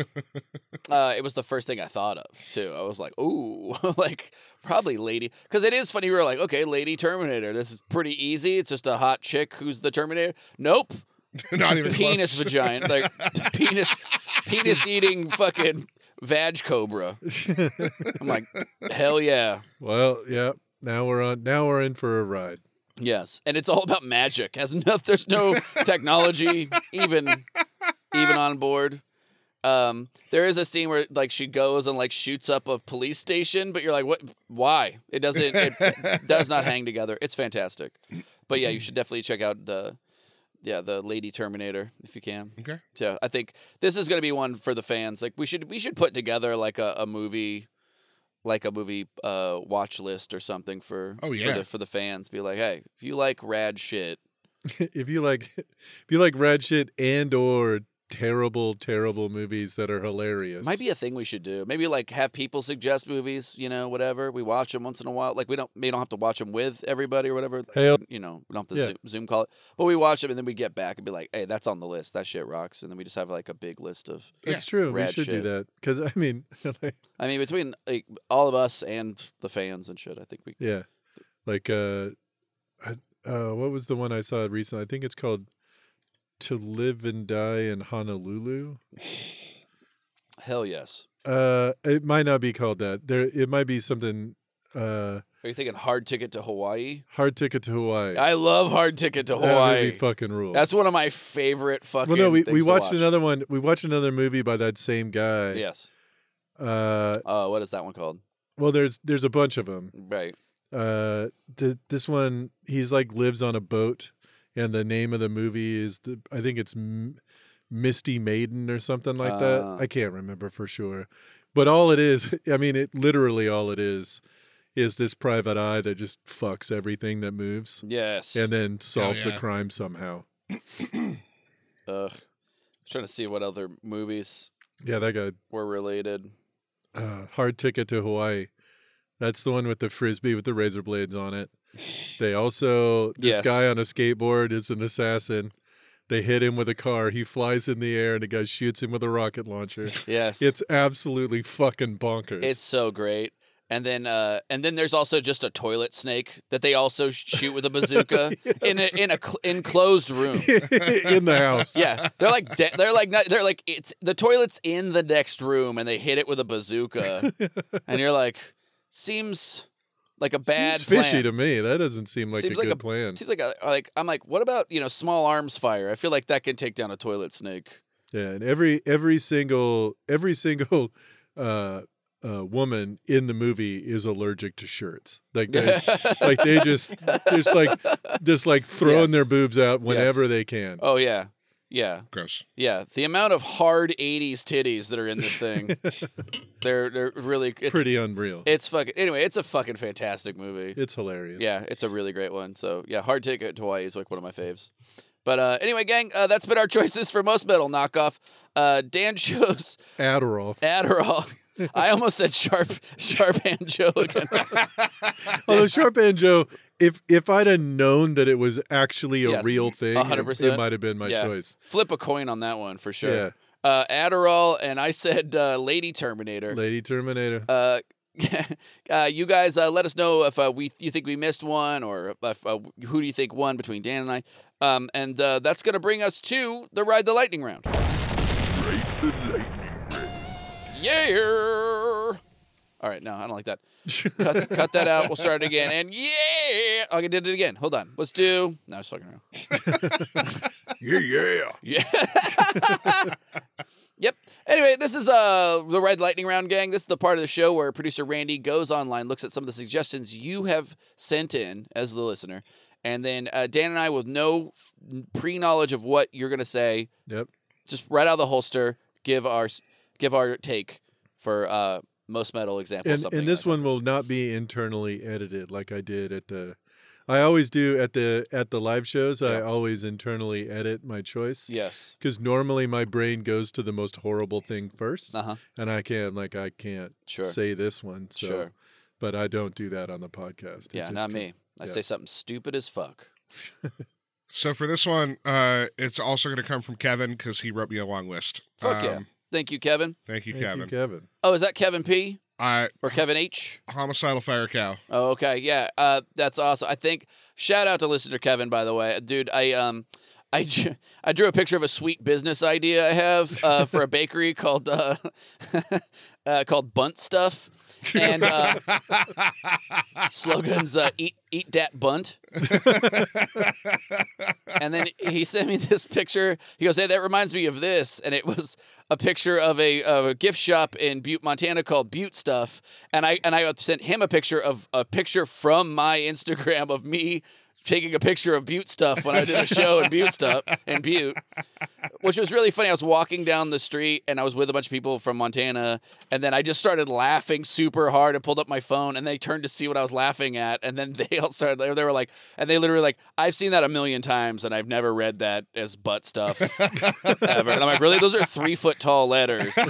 uh, it was the first thing I thought of too. I was like, "Ooh, like probably Lady," because it is funny. We were like, "Okay, Lady Terminator. This is pretty easy. It's just a hot chick who's the Terminator." Nope, Not even penis close. vagina, like penis, penis eating fucking vag cobra. I'm like, hell yeah, Well, yeah. Now we're on now we're in for a ride. yes, and it's all about magic. Has enough. There's no technology even even on board. Um, there is a scene where like she goes and like shoots up a police station, but you're like, what? Why? It doesn't. It does not hang together. It's fantastic. But yeah, you should definitely check out the, yeah, the Lady Terminator if you can. Okay. Yeah, I think this is going to be one for the fans. Like we should we should put together like a, a movie, like a movie uh watch list or something for Oh, for yeah. the for the fans. Be like, hey, if you like rad shit, if you like if you like rad shit and or terrible, terrible movies that are hilarious. might be a thing we should do. Maybe like have people suggest movies, you know, whatever. We watch them once in a while. Like we don't, we don't have to watch them with everybody or whatever. Hell- You know, we don't have to Yeah. Zoom, Zoom call it, but we watch them and then we get back and be like, hey, that's on the list. That shit rocks. And then we just have like a big list of. That's true. We Rad should do shit. that because I mean, like, I mean, between like all of us and the fans and shit, I think we. yeah, like uh, I, uh, what was the one I saw recently? I think it's called "To Live and Die in Honolulu." Hell yes. Uh, it might not be called that. There, it might be something. Uh, Are you thinking Hard Ticket to Hawaii? Hard Ticket to Hawaii. I love Hard Ticket to That Hawaii. movie fucking rules. That's one of my favorite fucking. well, no, we, things we to watched watch. another one. We watched another movie by that same guy. Yes. Uh, Uh, what is that one called? well, there's there's a bunch of them. Right. Uh, th- this one he's like lives on a boat, and the name of the movie is the I think it's M- Misty Maiden or something like Uh. that. I can't remember for sure, but all it is, I mean, it literally all it is, is this private eye that just fucks everything that moves, Yes. and then solves yeah. a crime somehow. Ugh. I'm trying to see what other movies Yeah, that guy. were related. Uh, Hard Ticket to Hawaii. That's the one with the frisbee with the razor blades on it. They also this Yes. guy on a skateboard is an assassin. They hit him with a car. He flies in the air, and the guy shoots him with a rocket launcher. Yes. It's absolutely fucking bonkers. It's so great. And then uh and then there's also just a toilet snake that they also sh- shoot with a bazooka in a in a cl- enclosed room. in the house. Yeah. They're like de- they're like not, they're like it's the toilet's in the next room and they hit it with a bazooka. And you're like seems like a bad Seems fishy plan. to me. That doesn't seem like Seems a like good a- plan. Seems like a, like I'm like what about, you know, small arms fire? I feel like that can take down a toilet snake. Yeah, and every every single every single uh, uh, woman in the movie is allergic to shirts. Like they, like they just just like just like throwing Yes. their boobs out whenever Yes. they can. Oh yeah. Yeah. Gross. Yeah, the amount of hard eighties titties that are in this thing, they're they're really it's, Pretty unreal. It's fucking anyway. It's a fucking fantastic movie. It's hilarious. Yeah, it's a really great one. So yeah, Hard Ticket to Hawaii is like one of my faves. But uh, anyway, gang, uh, that's been our choices for most metal knockoff. Uh, Dan chose Adderall. Adderall. I almost said sharp sharp hand Joe again. Although Sharp Banjo, if if I'd have known that it was actually a Yes, real thing, one hundred it, percent. it might have been my Yeah. choice. Flip a coin on that one for sure. Yeah. Uh, Adderall, and I said uh, Lady Terminator. Lady Terminator. Uh, uh, you guys uh, let us know if uh, we you think we missed one, or if, uh, who do you think won between Dan and I. Um, and uh, that's going to bring us to the Ride the Lightning round. Ride the lightning round. Yeah. All right, no, I don't like that. Cut, cut that out. We'll start it again. And yeah, okay, did it again. Hold on. Let's do. No, I was fucking around. Yeah, yeah. Yeah. Yep. Anyway, this is uh the Red Lightning Round, gang. This is the part of the show where producer Randy goes online, looks at some of the suggestions you have sent in as the listener, and then uh, Dan and I, with no pre-knowledge of what you're going to say, Yep. just right out of the holster, give our give our take for uh, most metal example. And, something and this like one will not be internally edited like I did at the. I always do at the at the live shows. I Yeah. always internally edit my choice. that. Yes. Because normally my brain goes to the most horrible thing first, Uh huh. and I can't like I can't Sure. say this one. So, Sure. but I don't do that on the podcast. It Yeah, just not com- me. I yeah. say something stupid as fuck. So for this one, uh, it's also going to come from Kevin because he wrote me a long list. Fuck yeah. Um, Thank you, Kevin. Thank you, Thank Kevin. you, Kevin. Oh, is that Kevin P I or Kevin H? homicidal fire cow. Oh, okay. Yeah. Uh, that's awesome. I think shout out to listener Kevin, by the way. Dude, I um I, drew, I drew a picture of a sweet business idea I have uh, for a bakery called uh, uh, called Bunt Stuff. And uh, slogan's uh, eat eat dat bunt. And then he sent me this picture. He goes, "Hey, that reminds me of this." And it was a picture of a, of a gift shop in Butte, Montana called Butte Stuff. And I and I sent him a picture of a picture from my Instagram of me taking a picture of Butte Stuff when I did a show in Butte Stuff in Butte, which was really funny. I was walking down the street and I was with a bunch of people from Montana, and then I just started laughing super hard and pulled up my phone, and they turned to see what I was laughing at, and then they all started. They were like, and they literally like, "I've seen that a million times, and I've never read that as butt stuff ever." And I'm like, "Really? Those are three foot tall letters."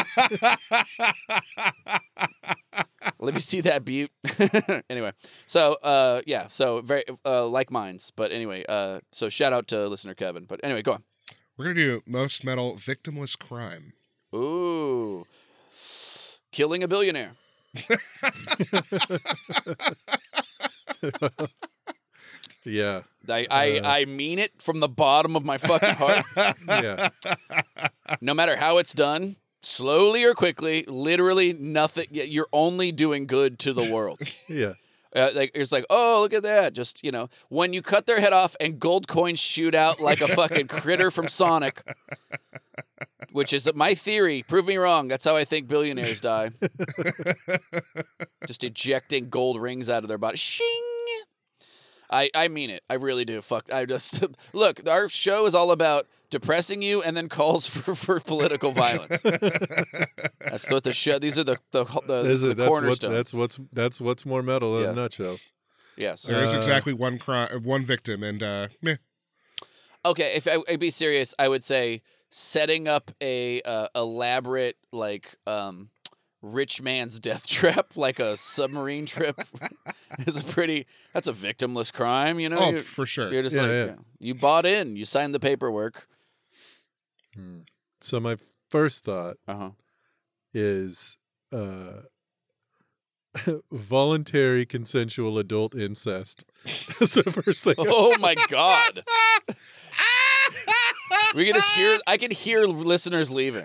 Let me see that Butte. Anyway, so uh, yeah, so very uh, like minds, but anyway, uh, so shout out to listener Kevin. But anyway, go on. We're going to do most metal victimless crime. Ooh, killing a billionaire. Yeah. I, I, Uh. I mean it from the bottom of my fucking heart. Yeah. No matter how it's done, slowly or quickly, literally nothing. You're only doing good to the world. Yeah. Uh, like it's like, oh, look at that! Just you know, when you cut their head off and gold coins shoot out like a fucking critter from Sonic, which is my theory. Prove me wrong. That's how I think billionaires die. Just ejecting gold rings out of their body. Shing. I, I mean it. I really do. Fuck. I just look. Our show is all about depressing you and then calls for, for political violence. That's what the show. These are the the, the, There's the a, that's, what's, cornerstones. that's what's that's what's more metal in Yeah. a nutshell. Yes. There is Uh, exactly one crime, one victim, and uh, meh. Okay, if I, I'd be serious, I would say setting up a uh, elaborate like um, rich man's death trap, like a submarine trip, is a pretty. That's a victimless crime, you know. Oh, you're, for sure. you're just Yeah, like yeah. yeah, you bought in, you signed the paperwork. Hmm. So my first thought Uh huh. is uh, voluntary consensual adult incest. That's the first thing. Oh my god. We can just hear. I can hear listeners leaving.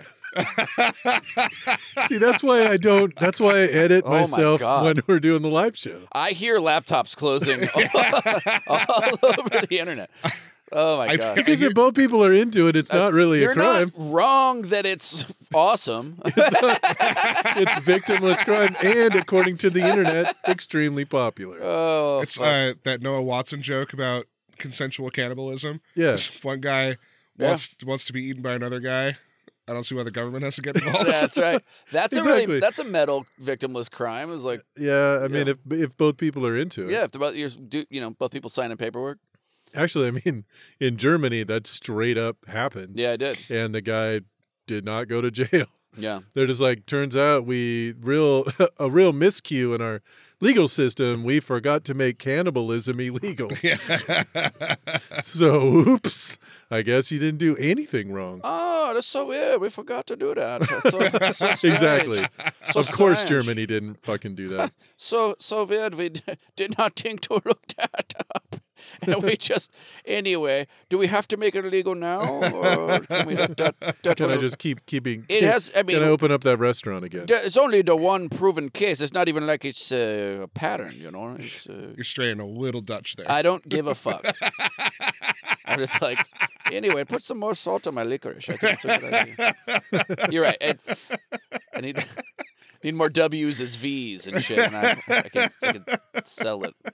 See, that's why I don't. That's why I edit Oh my myself God. when we're doing the live show. I hear laptops closing all, all over the internet. Oh my I- god. Because if both people are into it, it's not really You're a crime. not wrong that it's awesome. It's victimless crime, and according to the internet, extremely popular. Oh, It's fuck. uh, that Noah Watson joke about consensual cannibalism. Yeah. This one guy Yeah. wants wants to be eaten by another guy. I don't see why the government has to get involved. That's right. That's a Exactly. really that's a metal victimless crime. It was like, Yeah, I mean, Yeah. if if both people are into it. yeah, if the, both- you're, do, you know, both people signing paperwork. Actually, I mean, in Germany, that straight up happened. Yeah, I did. And the guy did not go to jail. Yeah. They're just like, turns out we real a real miscue in our legal system. We forgot to make cannibalism illegal. Yeah. So, oops. I guess you didn't do anything wrong. Oh, that's so weird. We forgot to do that. So, so, so strange. Exactly. So Of course, strange. Germany didn't fucking do that. So so weird. We d- did not think to look that up. And we just anyway. Do we have to make it illegal now, or can we let that? that Can I just keep keeping? It has. I mean, Can I open up that restaurant again? There- It's only the one proven case. It's not even like it's uh, a pattern, you know. It's, uh, You're straying a little Dutch there. I don't give a fuck. I'm just like, Anyway, put some more salt on my licorice. I think that's a good idea. You're right. I, I need need more W's as V's and shit, and I, I, can, I can sell it.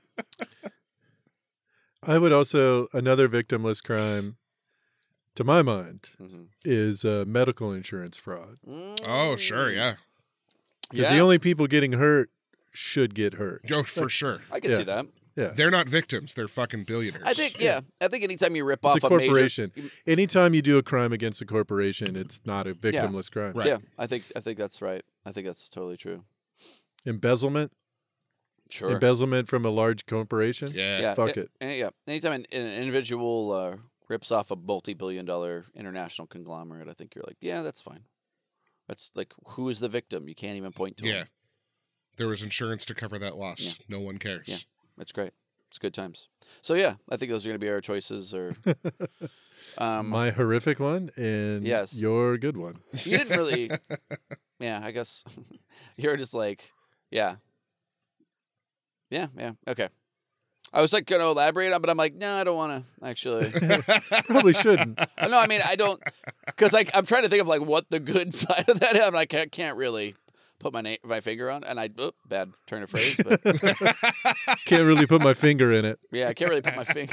I would also, another victimless crime, to my mind, Mm-hmm. is uh, medical insurance fraud. Oh, sure, yeah. Because Yeah. the only people getting hurt should get hurt. Oh, for sure. I can Yeah. see that. Yeah. They're not victims. They're fucking billionaires. I think, yeah. I think anytime you rip It's off a a, corporation. major, Anytime you do a crime against a corporation, it's not a victimless crime. Right. yeah, I think I think that's right. I think that's totally true. Embezzlement, Sure. embezzlement from a large corporation. Yeah. yeah, fuck it. and yeah, anytime an, an individual uh, rips off a multi-billion-dollar international conglomerate, I think you're like, yeah, that's fine. That's like, who is the victim? You can't even point to Yeah. him. There was insurance to cover that loss. Yeah. No one cares. Yeah. That's great. It's good times. So yeah, I think those are going to be our choices. Or um, My horrific one and Yes. your good one. you didn't really. Yeah, I guess you're just like, yeah, yeah, yeah. Okay. I was like going to elaborate on, but I'm like, no, I don't want to actually. Probably shouldn't. No, I mean, I don't, because like I'm trying to think of like what the good side of that is. I'm like, I can't really put my name, my finger on, and I oh, bad turn of phrase, but Can't really put my finger in it. yeah, I can't really put my finger.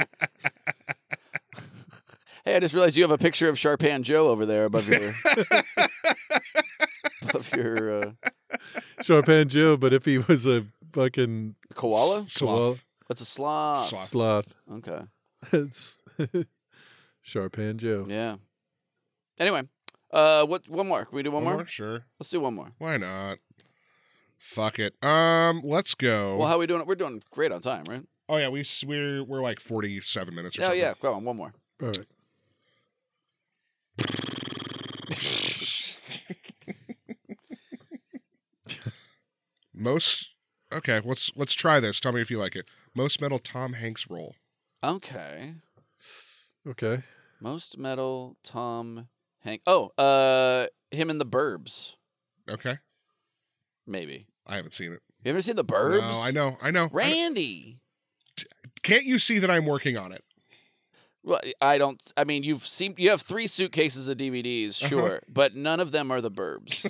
Hey, I just realized you have a picture of Sharpan Joe over there above your above your uh, Sharpan Joe, but if he was a fucking koala. koala, Sloth. That's a sloth. Sloth. sloth, Okay. it's Sharpan Joe. Yeah. Anyway, uh, what? One more. Can we do one, One more? more? Sure. Let's do one more. Why not? Fuck it. Um, let's go. Well, how are we doing? We're doing great on time, right? oh yeah, we s- we're we're like forty-seven minutes or Oh something. yeah. Go on. One more. All right. Most okay. Let's let's try this. Tell me if you like it. Most metal Tom Hanks role. Okay. Okay. Most metal Tom Hank. Oh, uh, him in the Burbs. Okay. Maybe. I haven't seen it. You ever seen the Burbs? No, I know. I know. I know. Randy. Can't you see that I'm working on it? Well, I don't. I mean, you've seen. You have three suitcases of D V Ds, Uh-huh. sure, but none of them are the Burbs.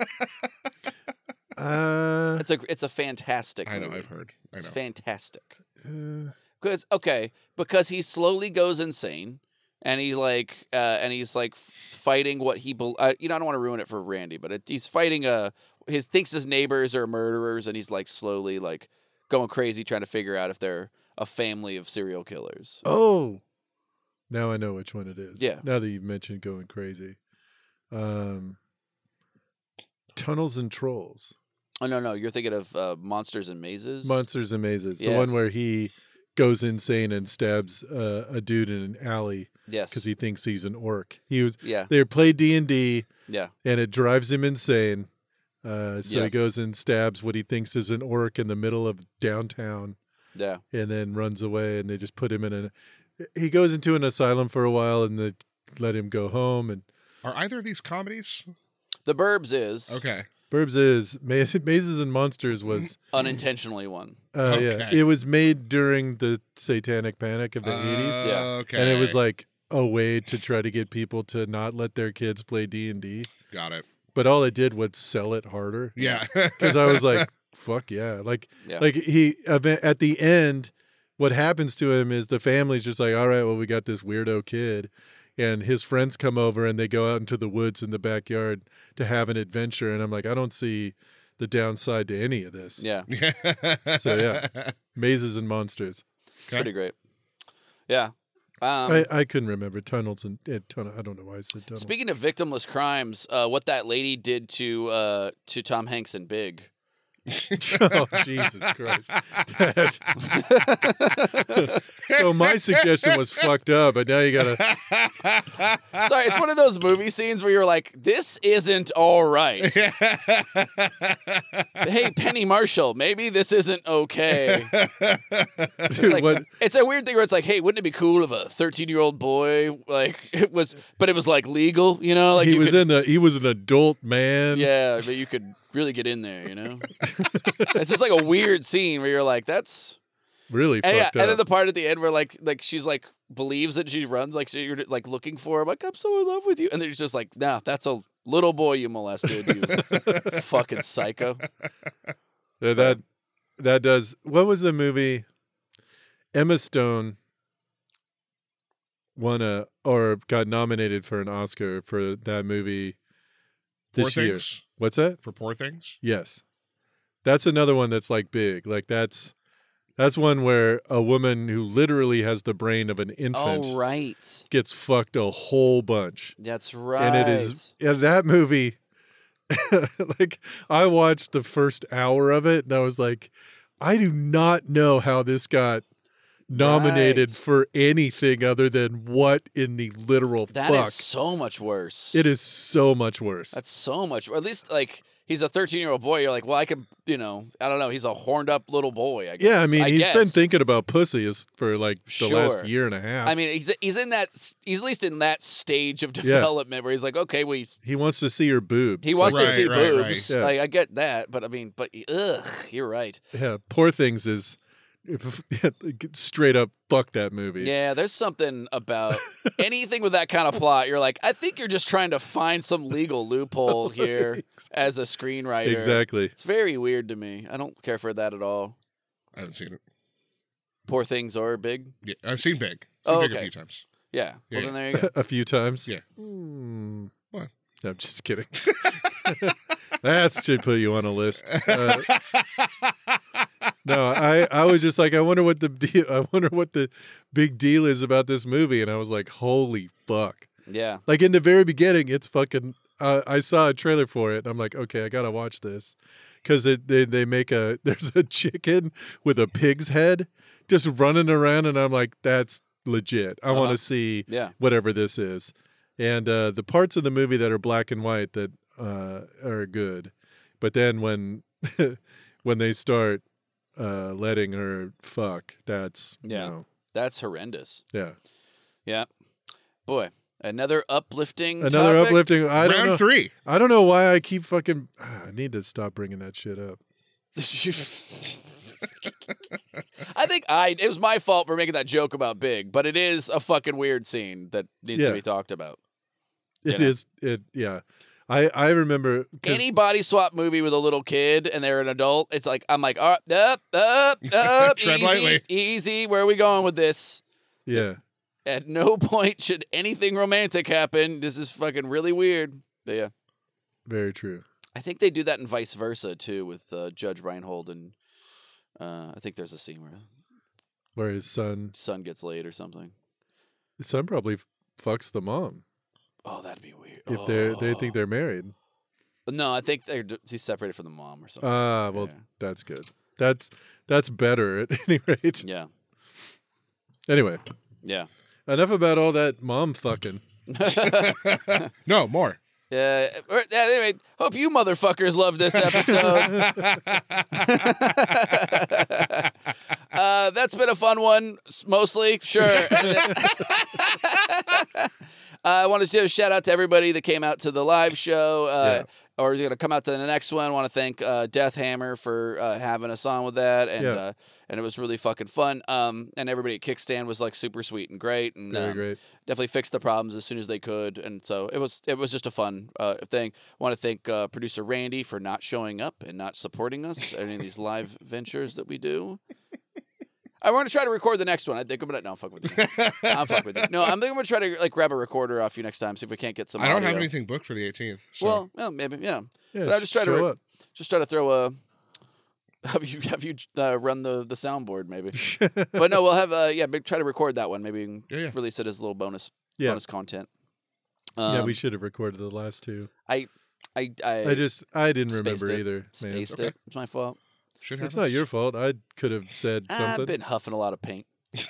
Uh, It's a. It's a fantastic. I know. movie. I've heard. I It's know. fantastic. uh, Because okay, because he slowly goes insane, and he like, uh, and he's like f- fighting what he, bel uh, you know, I don't want to ruin it for Randy, but it, he's fighting a his thinks his neighbors are murderers, and he's like slowly like going crazy trying to figure out if they're a family of serial killers. oh, now I know which one it is. Yeah. Now that you've mentioned going crazy, um, Tunnels and Trolls, Oh no, no, you're thinking of uh, Monsters and Mazes. Monsters and Mazes, the Yes. one where he goes insane and stabs uh, a dude in an alley yes, because he thinks he's an orc. He was yeah, they play D and D, yeah, and it drives him insane. Uh, so Yes. he goes and stabs what he thinks is an orc in the middle of downtown, yeah. and then runs away. And they just put him in a. He goes into an asylum for a while, and they let him go home. And Are either of these comedies? The Burbs is Okay. Burbs is Ma- Mazes and Monsters was unintentionally one. uh, yeah Okay. it was made during the Satanic Panic of the eighties, Yeah. Okay. and it was like a way to try to get people to not let their kids play D and D. Got it. But all it did was sell it harder. Yeah. Because I was like, fuck yeah. Like, Yeah. like he, at the end, what happens to him is the family's just like, all right, well, we got this weirdo kid. And his friends come over and they go out into the woods in the backyard to have an adventure. And I'm like, I don't see the downside to any of this. Yeah, So, yeah. Mazes and Monsters. it's pretty great. Yeah. Um, I, I couldn't remember. Tunnels and, eh, tunnel, I don't know why I said tunnels. Speaking of victimless crimes, uh, what that lady did to uh, to Tom Hanks in Big. Oh, Jesus Christ. That- so my suggestion was fucked up, but now you got to. Sorry, it's one of those movie scenes where you're like, this isn't all right. Hey, Penny Marshall, maybe this isn't okay. It's, like, what, it's a weird thing where it's like, hey, wouldn't it be cool if a thirteen-year-old boy, like, it was, but it was, like, legal, you know? Like he you was could, in the. He was an adult man. Yeah, but you could really get in there, you know? It's just like a weird scene where you're like, that's, really And, yeah, fucked and up. then the part at the end where like like she's like believes that she runs like so you're like looking for him like I'm so in love with you and then she's just like nah that's a little boy you molested you fucking psycho. Yeah, that that does. What was the movie? Emma Stone won a or got nominated for an Oscar for that movie this Poor year. Things? What's that? For Poor Things? Yes, that's another one that's like big. Like that's that's one where a woman who literally has the brain of an infant Oh right, gets fucked a whole bunch, that's right. and it is and that movie. Like I watched the first hour of it, and I was like, I do not know how this got nominated Right. for anything other than what in the literal That is fuck. so much worse. It is so much worse. That's so much. Or at least like he's a thirteen year old boy. You're like, well, I could, you know, I don't know. He's a horned up little boy. I guess. yeah, I mean, he's guess. been thinking about pussy is for like the Sure. last year and a half. I mean, he's he's in that. He's at least in that stage of development where he's like, okay, well, he, he wants to see her boobs. he wants Right, to see right, boobs. right. Yeah. Like I get that, but I mean, but ugh, you're right. Yeah, Poor Things is if, straight up fuck that movie. Yeah, there's something about anything with that kind of plot. You're like, I think you're just trying to find some legal loophole here as a screenwriter. Exactly. It's very weird to me. I don't care for that at all. I haven't seen it. Poor Things or Big. Yeah, I've seen Big. Seen Oh, Big a okay. few times. Yeah. Yeah, Well, then there you go. A few times. Yeah. Hmm. What? No, I'm just kidding. That should put you on a list. Uh, no, I, I was just like, I wonder what the deal, I wonder what the big deal is about this movie, and I was like, holy fuck! Yeah. Like in the very beginning, it's fucking. Uh, I saw a trailer for it, and I'm like, okay, I gotta watch this because it they they make a there's a chicken with a pig's head just running around, and I'm like, that's legit. I want Uh-huh. to see Yeah. whatever this is. And uh, the parts of the movie that are black and white that uh, are good, but then when when they start uh, letting her fuck, that's Yeah. no. That's horrendous. yeah, Yeah. Boy, another uplifting another topic. uplifting. I don't Round know. three. I don't know why I keep fucking. I need to stop bringing that shit up. I think I it was my fault for making that joke about Big, but it is a fucking weird scene that needs Yeah. to be talked about. It You know. is. It yeah. I I remember 'cause- Any body swap movie with a little kid and they're an adult, it's like I'm like, up, up, up, up, Tread easy, lightly. easy. Where are we going with this? yeah. At no point should anything romantic happen. This is fucking really weird. But yeah, Very true. I think they do that in vice versa too with uh, Judge Reinhold and uh, I think there's a scene where Where his son son gets laid or something. his son probably fucks the mom Oh, that'd be weird. if they're they think Oh. they're married. No, I think they're he's separated from the mom or something. Ah, well, Yeah. that's good. That's that's better at any rate. Yeah, Anyway, yeah. enough about all that mom fucking. No, more. Uh, or- yeah, anyway, hope you motherfuckers love this episode. uh, that's been a fun one, s- mostly, sure. uh, I want to do a shout out to everybody that came out to the live show uh, or is going to come out to the next one. I want to thank uh, Death Hammer for uh, having us on with that. And Yeah. uh, and it was really fucking fun. Um, and everybody at Kickstand was like super sweet and great. And Very um, great. definitely fixed the problems as soon as they could, and so it was it was just a fun uh, thing. Want to thank uh, producer Randy for not showing up and not supporting us at any of these live ventures that we do. I want to try to record the next one. I think I'm gonna no, I'm fuck with you. I'm fuck with you. No, I'm, I'm gonna try to like grab a recorder off you next time. See if we can't get some. I don't have audio. anything booked for the eighteenth. So. Well, yeah, maybe yeah. Yeah, But I just try to show re- up. Just try to throw a. Have you have you uh, run the the soundboard maybe? But no, we'll have uh yeah. Maybe try to record that one. Maybe we can Yeah, yeah. release it as a little bonus Yeah. bonus content. yeah, Um, we should have recorded the last two. I, I, I just I didn't spaced remember it. either. Man. spaced Okay. it. It's my fault. Should It's have not your fault. I could have said I've something. been huffing a lot of paint.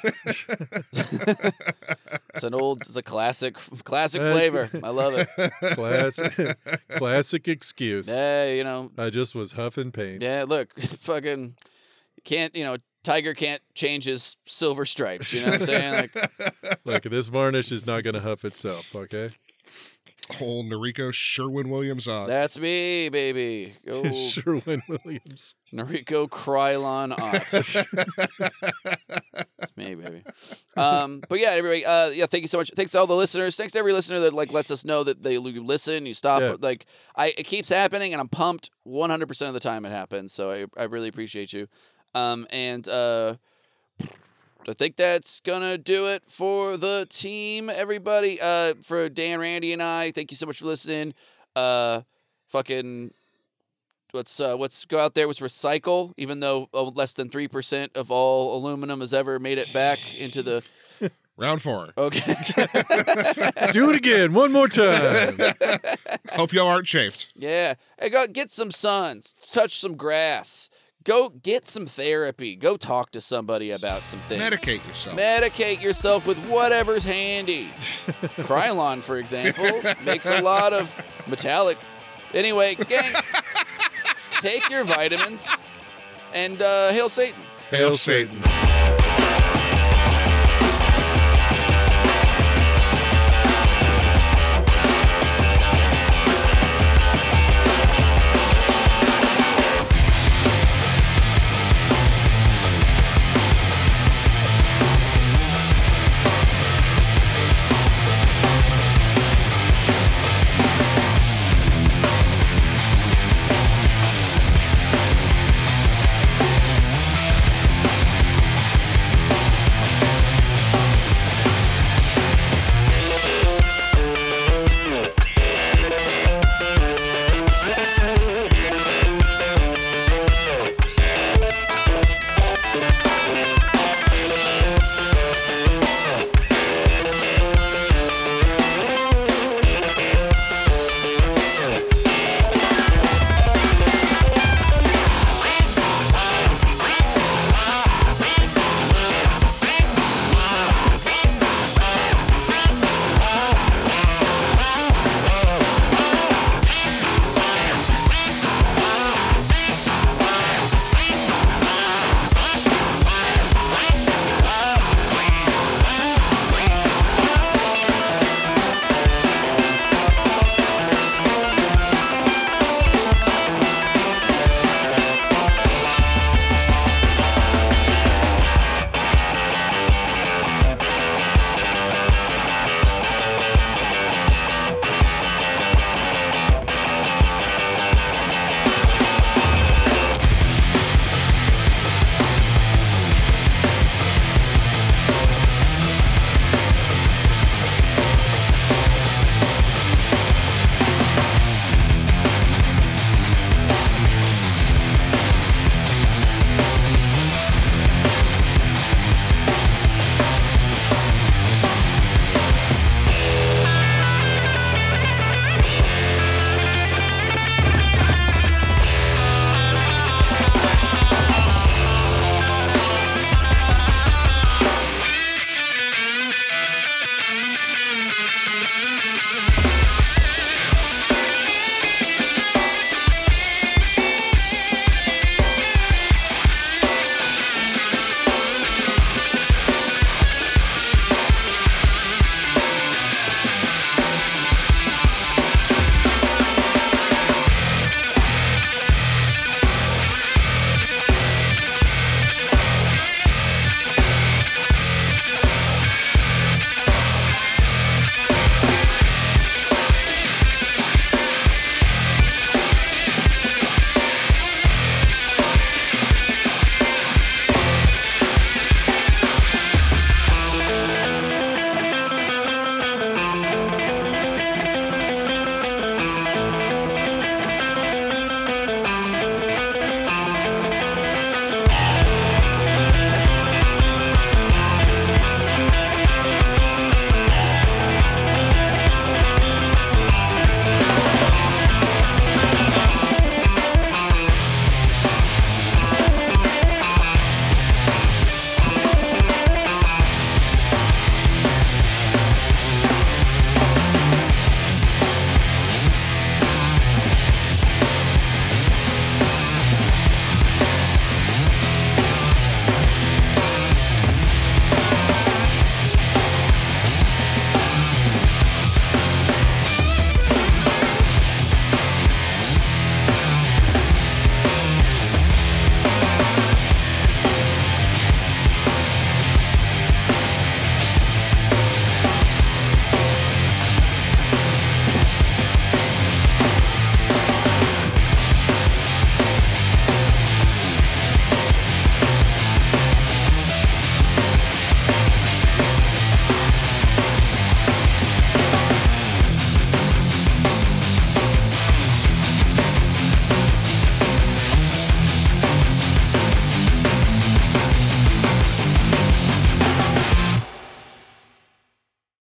It's an old, it's a classic, classic Uh, flavor. I love it. Classic, classic excuse. Yeah, you know. I just was huffing paint. Yeah, look, fucking can't, you know, Tiger can't change his silver stripes. You know what I'm saying? Like, Look, this varnish is not going to huff itself. Okay. Old Noriko Sherwin-Williams. Uh, That's me, baby. Go Sherwin Williams. Noriko Krylon Ott. That's me, baby. Um, but yeah, everybody. Uh, yeah, thank you so much. Thanks to all the listeners. Thanks to every listener that like lets us know that they you listen. You stop. Yeah. Like I, it keeps happening, and I'm pumped one hundred percent of the time it happens. So I, I really appreciate you. Um, and uh, I think that's gonna do it for the team, everybody. Uh, for Dan, Randy, and I, thank you so much for listening. Uh, fucking. Let's uh, let's go out there. Let's recycle, even though uh, less than three percent of all aluminum has ever made it back into the. Round four. Okay. Do it again, one more time. Hope y'all aren't chafed. Yeah. Hey, go get some sun. Touch some grass. Go get some therapy. Go talk to somebody about some things. Medicate yourself. Medicate yourself with whatever's handy. Krylon, for example, makes a lot of metallic. Anyway, gang. Take your vitamins and uh, hail Satan. Hail Satan.